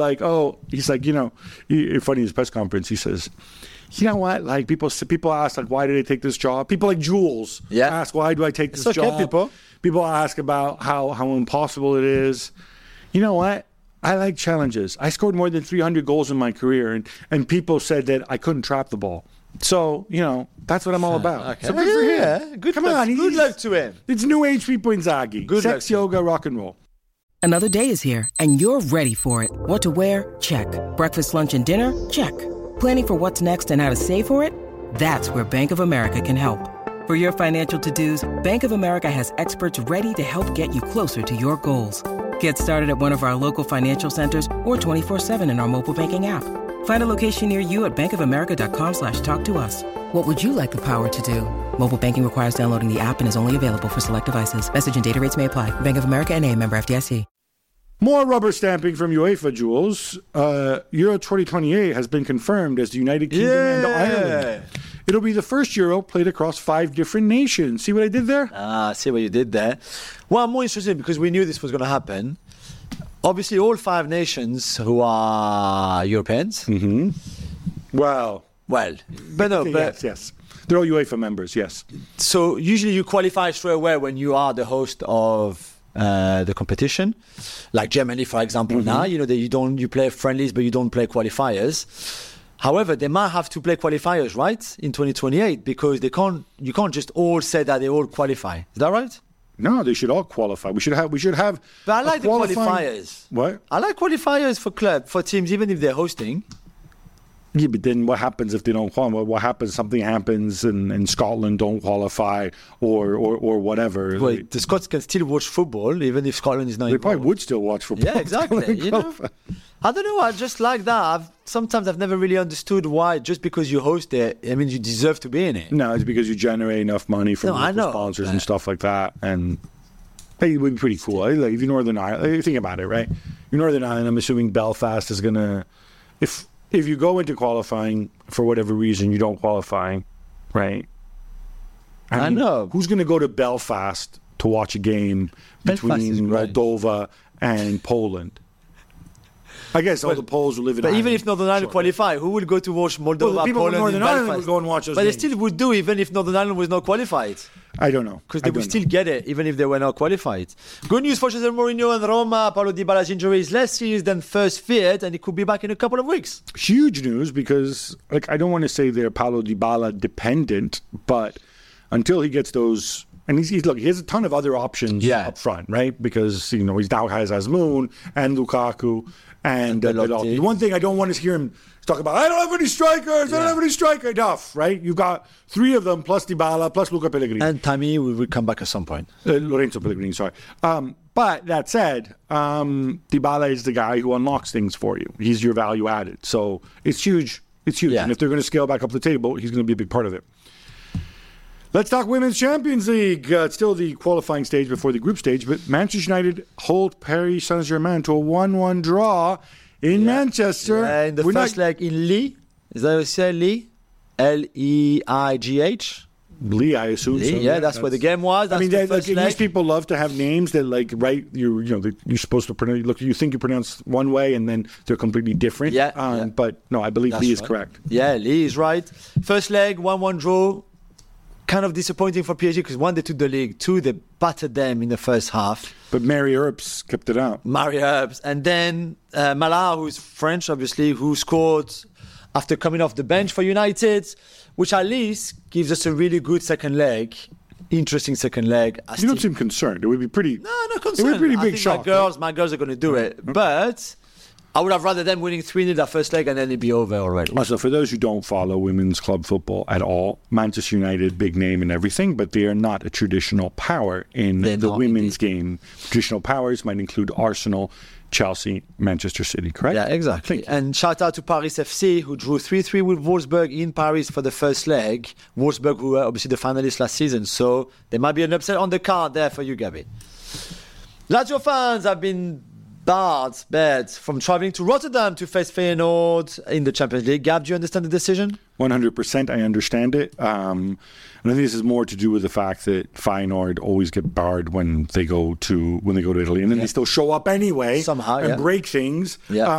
funny, in his press conference, he says, you know what? Like, people ask, like, why did I take this job? People like Jules ask, why do I take this job? People ask about how impossible it is. You know what? I like challenges. I scored more than 300 goals in my career, and people said that I couldn't trap the ball. So, that's what I'm all about. Okay. So good for him. Yeah. Good luck to him. It's new age Pippo Inzaghi. Good sex, yoga, rock and roll. Another day is here, and you're ready for it. What to wear? Check. Breakfast, lunch, and dinner? Check. Planning for what's next and how to save for it? That's where Bank of America can help. For your financial to-dos, Bank of America has experts ready to help get you closer to your goals. Get started at one of our local financial centers or 24/7 in our mobile banking app. Find a location near you at bankofamerica.com/talktous. What would you like the power to do? Mobile banking requires downloading the app and is only available for select devices. Message and data rates may apply. Bank of America N.A., member FDIC. More rubber stamping from UEFA, Jules. Euro 2028 has been confirmed as the United Kingdom and Ireland. It'll be the first Euro played across 5 different nations. See what I did there? I see what you did there. Well, I'm more interested because we knew this was going to happen. Obviously, all 5 nations who are Europeans. Mm-hmm. Well, yes. They're all UEFA members, yes. So usually you qualify straight away when you are the host of the competition. Like Germany, for example, now, you play friendlies, but you don't play qualifiers. However, they might have to play qualifiers, right, in 2028, because you can't just all say that they all qualify. Is that right? No, they should all qualify. We should have. But I like the qualifiers. What? I like qualifiers for teams, even if they're hosting. Yeah, but then what happens if they don't qualify? What happens? Something happens and Scotland don't qualify or whatever. Well, the Scots can still watch football even if Scotland is not involved. They probably would still watch football. Yeah, exactly. I don't know. I just like that. Sometimes I've never really understood why. Just because you host it, you deserve to be in it. No, it's because you generate enough money from sponsors and stuff like that, and hey, it would be pretty cool. Like, if you're Northern Ireland, think about it, right? You're Northern Ireland. I'm assuming Belfast is gonna If you go into qualifying for whatever reason you don't qualify, right? I know. Who's going to go to Belfast to watch a game between Moldova and Poland? I guess all the Poles who live in Ireland. But even if Northern Ireland qualify, who would go to watch Moldova, people Poland, in Northern Belfast? Ireland would go and watch those games. They still would do even if Northern Ireland was not qualified. I don't know. Because they would still get it even if they were not qualified. Good news for Jose Mourinho and Roma. Paulo Dybala's injury is less serious than first feared, and he could be back in a couple of weeks. Huge news because, I don't want to say they're Paulo Dybala dependent, but until he gets those... And he has a ton of other options up front, right? Because, he now has Azmoun and Lukaku and Belotti. The one thing I don't want to hear him talk about, I don't have any strikers, I don't have any striker enough, right? You've got 3 of them, plus Dybala, plus Luca Pellegrini. And Tammy will come back at some point. Lorenzo Pellegrini, sorry. But that said, Dybala is the guy who unlocks things for you. He's your value added. So it's huge. It's huge. Yeah. And if they're going to scale back up the table, he's going to be a big part of it. Let's talk Women's Champions League. It's still the qualifying stage before the group stage, but Manchester United hold Paris Saint-Germain to a 1-1 draw in Manchester. Yeah, in the first leg in Lille. Is that what you say, Lille? Leigh? Lee, I assume. Lee, so. That's where the game was. That's these people love to have names that, you're supposed to pronounce. You think you pronounce one way, and then they're completely different. But no, I believe Lee is correct. Yeah, Lee is right. First leg, 1-1 draw. Kind of disappointing for PSG because 1, they took the league. 2, they battered them in the first half. But Mary Earps kept it out. Mary Earps. And then Mala, who's French, obviously, who scored after coming off the bench for United, which at least gives us a really good second leg. Interesting second leg. You don't seem concerned. It would be pretty... No, not concerned. It would be a pretty big shock. My girls are going to do it. But I would have rather them winning 3-0 that first leg and then it'd be over already. Also, for those who don't follow women's club football at all, Manchester United, big name and everything, but they are not a traditional power in the women's game. Traditional powers might include Arsenal, Chelsea, Manchester City, correct? Yeah, exactly. And shout out to Paris FC, who drew 3-3 with Wolfsburg in Paris for the first leg. Wolfsburg, who were obviously the finalists last season. So there might be an upset on the card there for you, Gabby. Lazio fans have been barred from travelling to Rotterdam to face Feyenoord in the Champions League. Gab, do you understand the decision? 100%, I understand it. And I think this is more to do with the fact that Feyenoord always get barred when they go to Italy, and then they still show up anyway somehow and break things.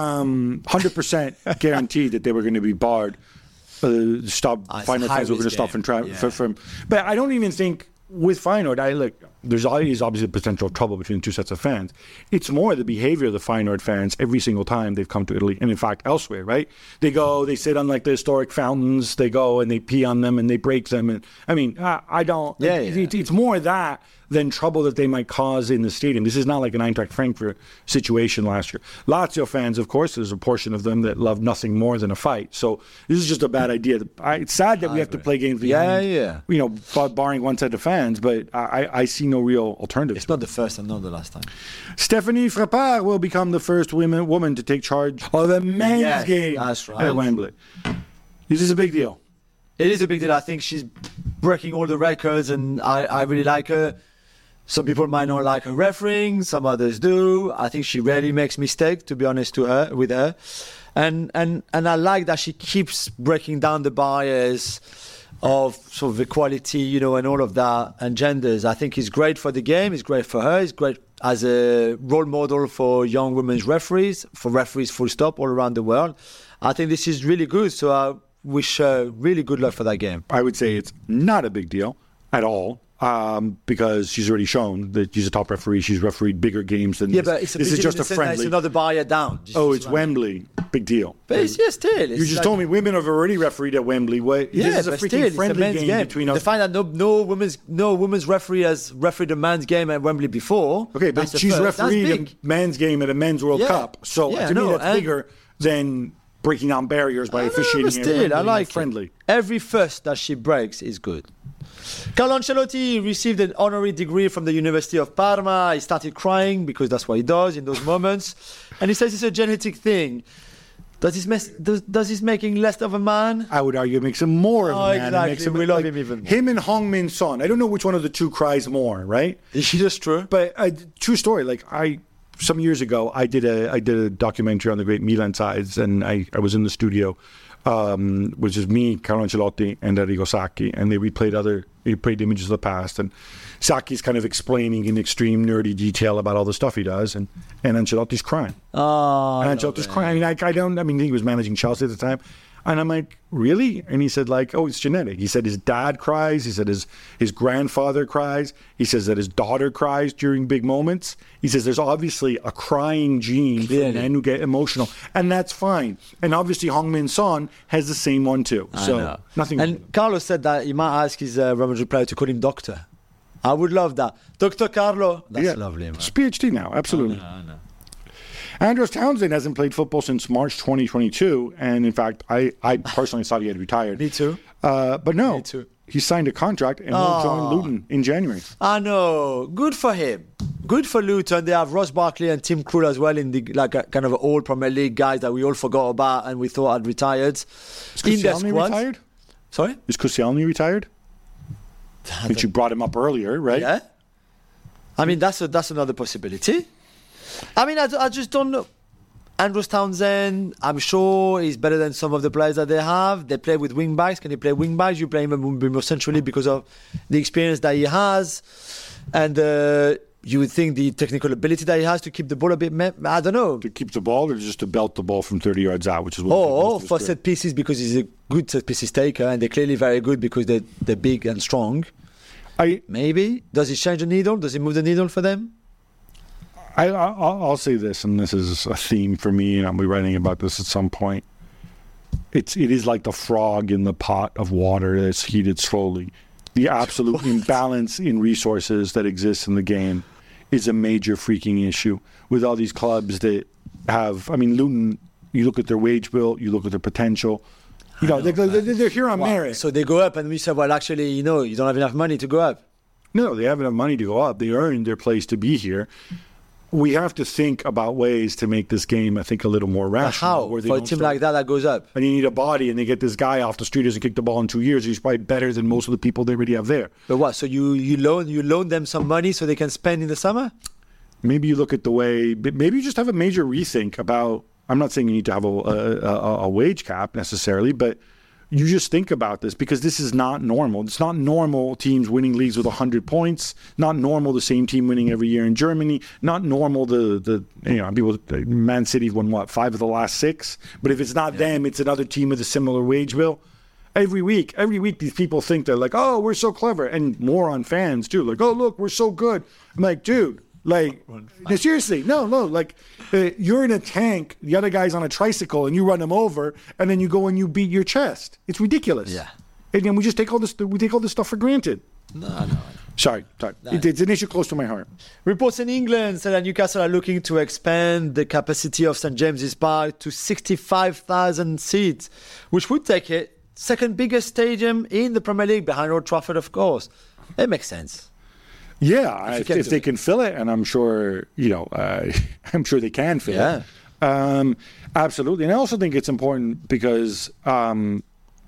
100% guaranteed that they were going to be barred. Feyenoord fans were going to stop from. But I don't even think with Feyenoord, there's always obviously the potential trouble between the two sets of fans. It's more the behavior of the Feyenoord fans every single time they've come to Italy, and in fact elsewhere, right? They sit on the historic fountains, they go and they pee on them and they break them. And I mean, I don't. It's more that than trouble that they might cause in the stadium. This is not like an Eintracht Frankfurt situation last year. Lazio fans, of course, there's a portion of them that love nothing more than a fight. So this is just a bad idea. It's sad that we have to play games behind, barring one set of fans, but I see no real alternative. It's not the first and not the last time. Stephanie Frappart will become the first woman to take charge of a men's game at Wembley. This is a big deal. It is a big deal. I think she's breaking all the records, and I really like her. Some people might not like her refereeing, some others do. I think she rarely makes mistakes, to be honest with her. And I like that she keeps breaking down the barriers of sort of equality, and all of that, and genders. I think it's great for the game, it's great for her, it's great as a role model for young women's referees, for referees full stop all around the world. I think this is really good, so I wish her really good luck for that game. I would say it's not a big deal at all. Because she's already shown that she's a top referee. She's refereed bigger games than this. But it's this is just a friendly. It's another barrier down. It's Wembley. Big deal. But it's still. You just told me women have already refereed at Wembley. This is a freaking friendly game between us. The fact that no women's referee has refereed a man's game at Wembley before. Okay, but she's refereed a men's game at a men's World Cup. So to me, that's bigger than breaking down barriers by officiating. But still, I like friendly. Every first that she breaks is good. Carlo Ancelotti received an honorary degree from the University of Parma. He started crying because that's what he does in those moments. And he says it's a genetic thing. Does this make him less of a man? I would argue it makes him more of a man. Exactly. We love him even more. Him and Heung-min Son. I don't know which one of the two cries more, right? Is she just true? But true story. Some years ago, I did a documentary on the great Milan sides, and I was in the studio, which is me, Carlo Ancelotti, and Arrigo Sacchi, and they replayed images of the past, and Sacchi's kind of explaining in extreme nerdy detail about all the stuff he does, and Ancelotti's crying. And Ancelotti's crying. I mean, he was managing Chelsea at the time. And I'm like, really? And he said, it's genetic. He said his dad cries. He said his grandfather cries. He says that his daughter cries during big moments. He says there's obviously a crying gene for men who get emotional. And that's fine. And obviously Heung-min Son has the same one too. So nothing. And Carlos said that he might ask his Real Madrid player to call him doctor. I would love that. Dr. Carlo. That's lovely, man. It's PhD now. Absolutely. I know. Andros Townsend hasn't played football since March 2022, and in fact, I personally thought he had retired. Me too. But no, Me too. He signed a contract and will join Luton in January. I know. Good for him. Good for Luton. They have Ross Barkley and Tim Krul as well in the kind of old Premier League guys that we all forgot about and we thought had retired. Is Koscielny retired? Sorry? Is Koscielny retired? But you brought him up earlier, right? Yeah. I mean, that's another possibility. I mean, I just don't know. Andros Townsend, I'm sure he's better than some of the players that they have. They play with wing backs. Can he play wing backs? You play him more centrally because of the experience that he has. And you would think the technical ability that he has to keep the ball a bit, I don't know. To keep the ball or just to belt the ball from 30 yards out, which is what for set pieces because he's a good set pieces taker and they're clearly very good because they're big and strong. Maybe. Does he change the needle? Does he move the needle for them? I'll say this, and this is a theme for me, and I'll be writing about this at some point. It is like the frog in the pot of water that's heated slowly. The absolute imbalance in resources that exists in the game is a major freaking issue with all these clubs that have. I mean, Luton. You look at their wage bill. You look at their potential. You know, they're here on merit. So they go up, and we say, well, actually, you don't have enough money to go up. No, they have enough money to go up. They earned their place to be here. We have to think about ways to make this game, I think, a little more rational. How? For a team like that goes up. And you need a body, and they get this guy off the street who hasn't kicked the ball in 2 years. He's probably better than most of the people they already have there. But what? So you loan them some money so they can spend in the summer? Maybe you look at the way. Maybe you just have a major rethink about. I'm not saying you need to have a wage cap necessarily, but you just think about this because this is not normal. It's not normal teams winning leagues with 100 points. Not normal the same team winning every year in Germany. Not normal people. Man City won 5 of the last 6. But if it's not them, it's another team with a similar wage bill. Every week, these people think they're like, oh, we're so clever, and more on fans too. Like, oh, look, we're so good. I'm like, dude. Like, no, seriously, no. Like, you're in a tank, the other guy's on a tricycle, and you run him over, and then you go and you beat your chest. It's ridiculous. Yeah. And then we just take all this. We take all this stuff for granted. No. Sorry. No. It's an issue close to my heart. Reports in England say that Newcastle are looking to expand the capacity of St James's Park to 65,000 seats, which would take it second biggest stadium in the Premier League behind Old Trafford, of course. It makes sense. Yeah, if they can fill it, and I'm sure I'm sure they can fill it. Absolutely, and I also think it's important because they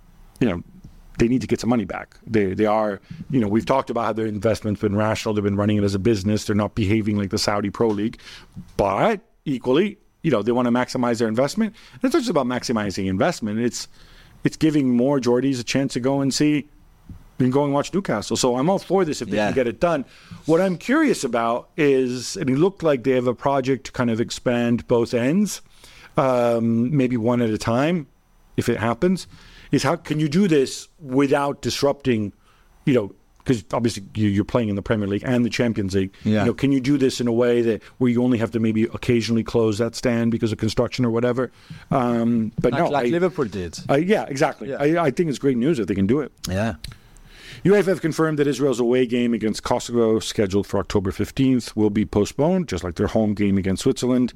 need to get some money back. They are, we've talked about how their investment's been rational. They've been running it as a business. They're not behaving like the Saudi Pro League, but equally, they want to maximize their investment. And it's not just about maximizing investment. It's giving more Geordies a chance to go and see. You can go and watch Newcastle. So I'm all for this if they can get it done. What I'm curious about is, and it looked like they have a project to kind of expand both ends, maybe one at a time, if it happens, is how can you do this without disrupting, because obviously you're playing in the Premier League and the Champions League. Yeah. Can you do this in a way where you only have to maybe occasionally close that stand because of construction or whatever? But like Liverpool did. Yeah, exactly. Yeah. I think it's great news if they can do it. Yeah. UEFA have confirmed that Israel's away game against Kosovo, scheduled for October 15th, will be postponed, just like their home game against Switzerland.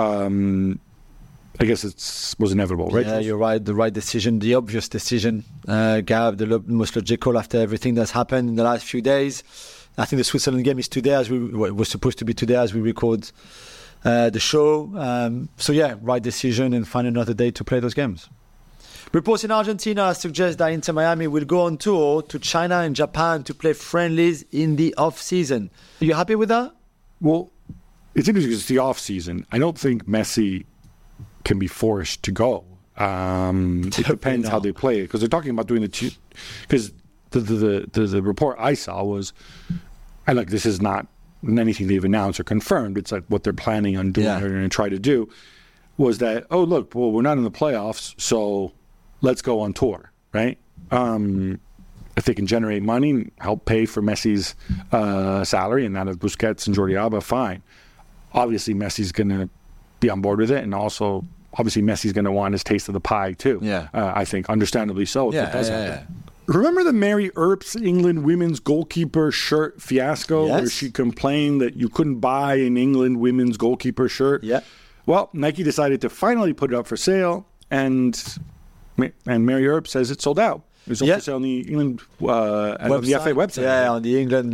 I guess it was inevitable, right? Yeah, you're right. The right decision, the obvious decision, Gab, the most logical after everything that's happened in the last few days. I think the Switzerland game is today, it was supposed to be today as we record the show. So yeah, right decision, and find another day to play those games. Reports in Argentina suggest that Inter Miami will go on tour to China and Japan to play friendlies in the off-season. Are you happy with that? Well, it's interesting because it's the off-season. I don't think Messi can be forced to go. It depends how they play it, because they're talking about doing because the report I saw was, and like this is not anything they've announced or confirmed. It's like what they're planning on doing or going to try to do. Was that we're not in the playoffs, so let's go on tour, right? If they can generate money, help pay for Messi's salary and that of Busquets and Jordi Alba, fine. Obviously, Messi's going to be on board with it, and also, obviously, Messi's going to want his taste of the pie, too. Yeah. I think, understandably so, if it does happen. Remember the Mary Earps England women's goalkeeper shirt fiasco, where she complained that you couldn't buy an England women's goalkeeper shirt? Yeah. Well, Nike decided to finally put it up for sale, and Mary Earp says it's sold out. It's up for sale on the England on the FA website. Yeah, on the England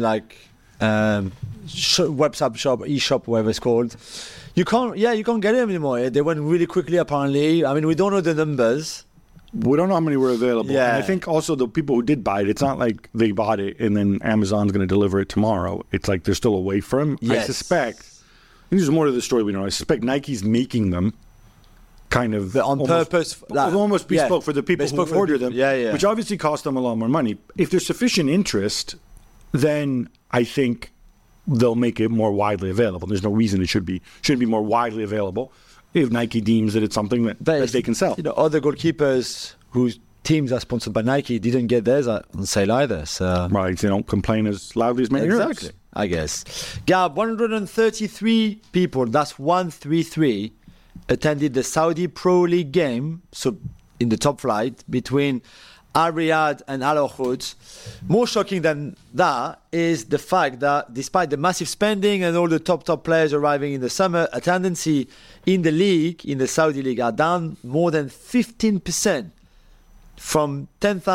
website shop, eShop, whatever it's called. You can't get them anymore. They went really quickly, apparently. I mean, we don't know the numbers. We don't know how many were available. Yeah. And I think also the people who did buy it, it's not like they bought it and then Amazon's going to deliver it tomorrow. It's like they're still away from them. Yes. I suspect, and there's more to the story we know, I suspect Nike's making them kind of purpose. Almost bespoke for the people who order them, which obviously cost them a lot more money. If there's sufficient interest, then I think they'll make it more widely available. There's no reason it shouldn't be more widely available if Nike deems that it's something that they can sell. Other goalkeepers whose teams are sponsored by Nike didn't get theirs on sale either. So. Right, they don't complain as loudly as many Exactly, I guess. Gab, 133 people, that's 133, attended the Saudi Pro League game, so in the top flight, between Al Riyadh and Al Ahud. More shocking than that is the fact that despite the massive spending and all the top players arriving in the summer, attendance in the league, in the Saudi league, are down more than 15%, from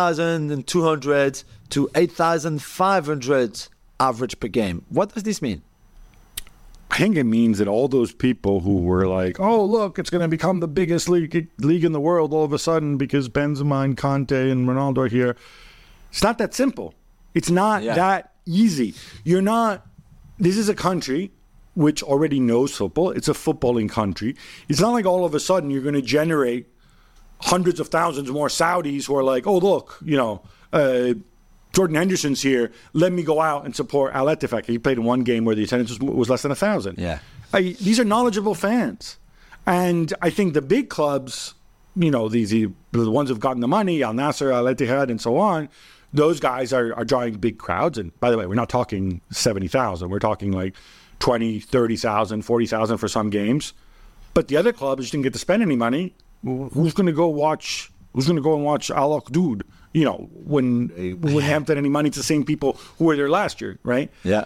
10,200 to 8,500 average per game. What does this mean? I think it means that all those people who were like, oh, look, it's going to become the biggest league in the world all of a sudden because Benzema and Conte and Ronaldo are here. It's not that simple. It's not that easy. This is a country which already knows football. It's a footballing country. It's not like all of a sudden you're going to generate hundreds of thousands more Saudis who are like, oh, look, Jordan Henderson's here. Let me go out and support Al Ettifaq. He played in one game where the attendance was less than 1,000. Yeah, these are knowledgeable fans, and I think the big clubs, the ones who've gotten the money, Al Nassr, Al Ittihad, and so on, those guys are drawing big crowds. And by the way, we're not talking 70,000. We're talking like 20, 30,000, 40,000 for some games. But the other clubs just didn't get to spend any money. Who's going to go and watch Al Ahdoud? When we haven't had any money, it's the same people who were there last year, right? Yeah.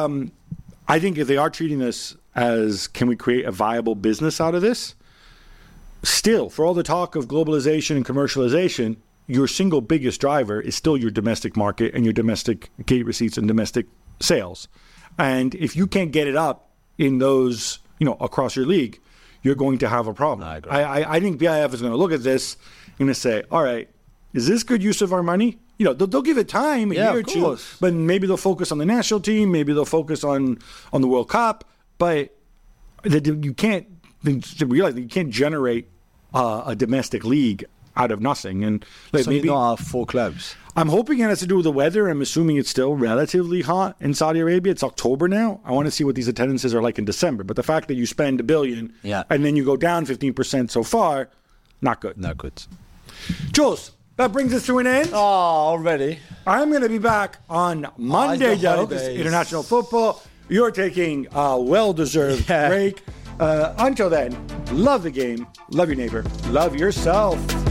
I think if they are treating this as, can we create a viable business out of this? Still, for all the talk of globalization and commercialization, your single biggest driver is still your domestic market and your domestic gate receipts and domestic sales. And if you can't get it up in those, across your league, you're going to have a problem. I agree. I think BIF is going to look at this and going to say, all right, is this good use of our money? They'll give it time, a year or two, but maybe they'll focus on the national team, maybe they'll focus on the World Cup, but you can't realize that you can't generate a domestic league out of nothing. And maybe not have 4 clubs. I'm hoping it has to do with the weather. I'm assuming it's still relatively hot in Saudi Arabia. It's October now. I want to see what these attendances are like in December. But the fact that you spend $1 billion and then you go down 15% so far, not good. Not good. Jules, that brings us to an end. Oh, already. I'm going to be back on Monday, though, because international football. You're taking a well-deserved break. Until then, love the game, love your neighbor, love yourself.